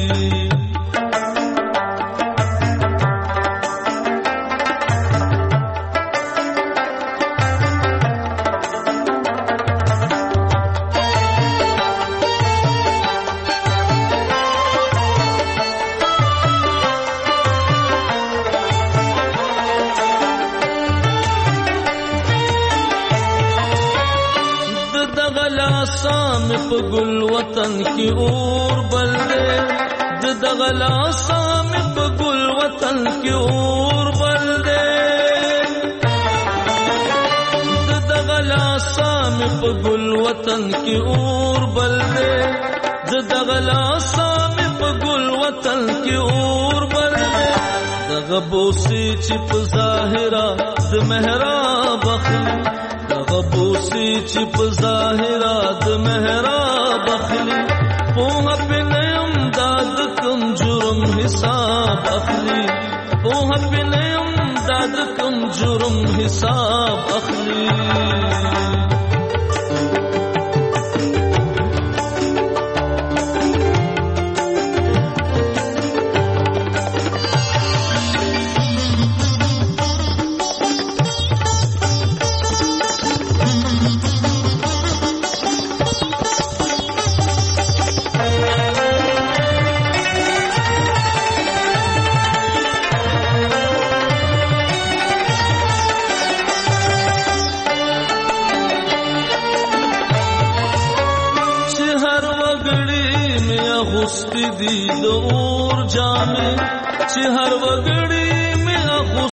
په ګل وطن کې اور بل دې د دغلا سام په ګل وطن کې اور بل دې د دغلا سام په ګل وطن کې اور بل دې د دغلا سام په ګل وطن کې اور بل دې دغه بوسي چې په ظاهرا د محراب اخلي دغه بوسي چې په ظاهرا د محراب اخلي په په نیم داد کم اخلي په پنیم داد کم جرم حساب اخلي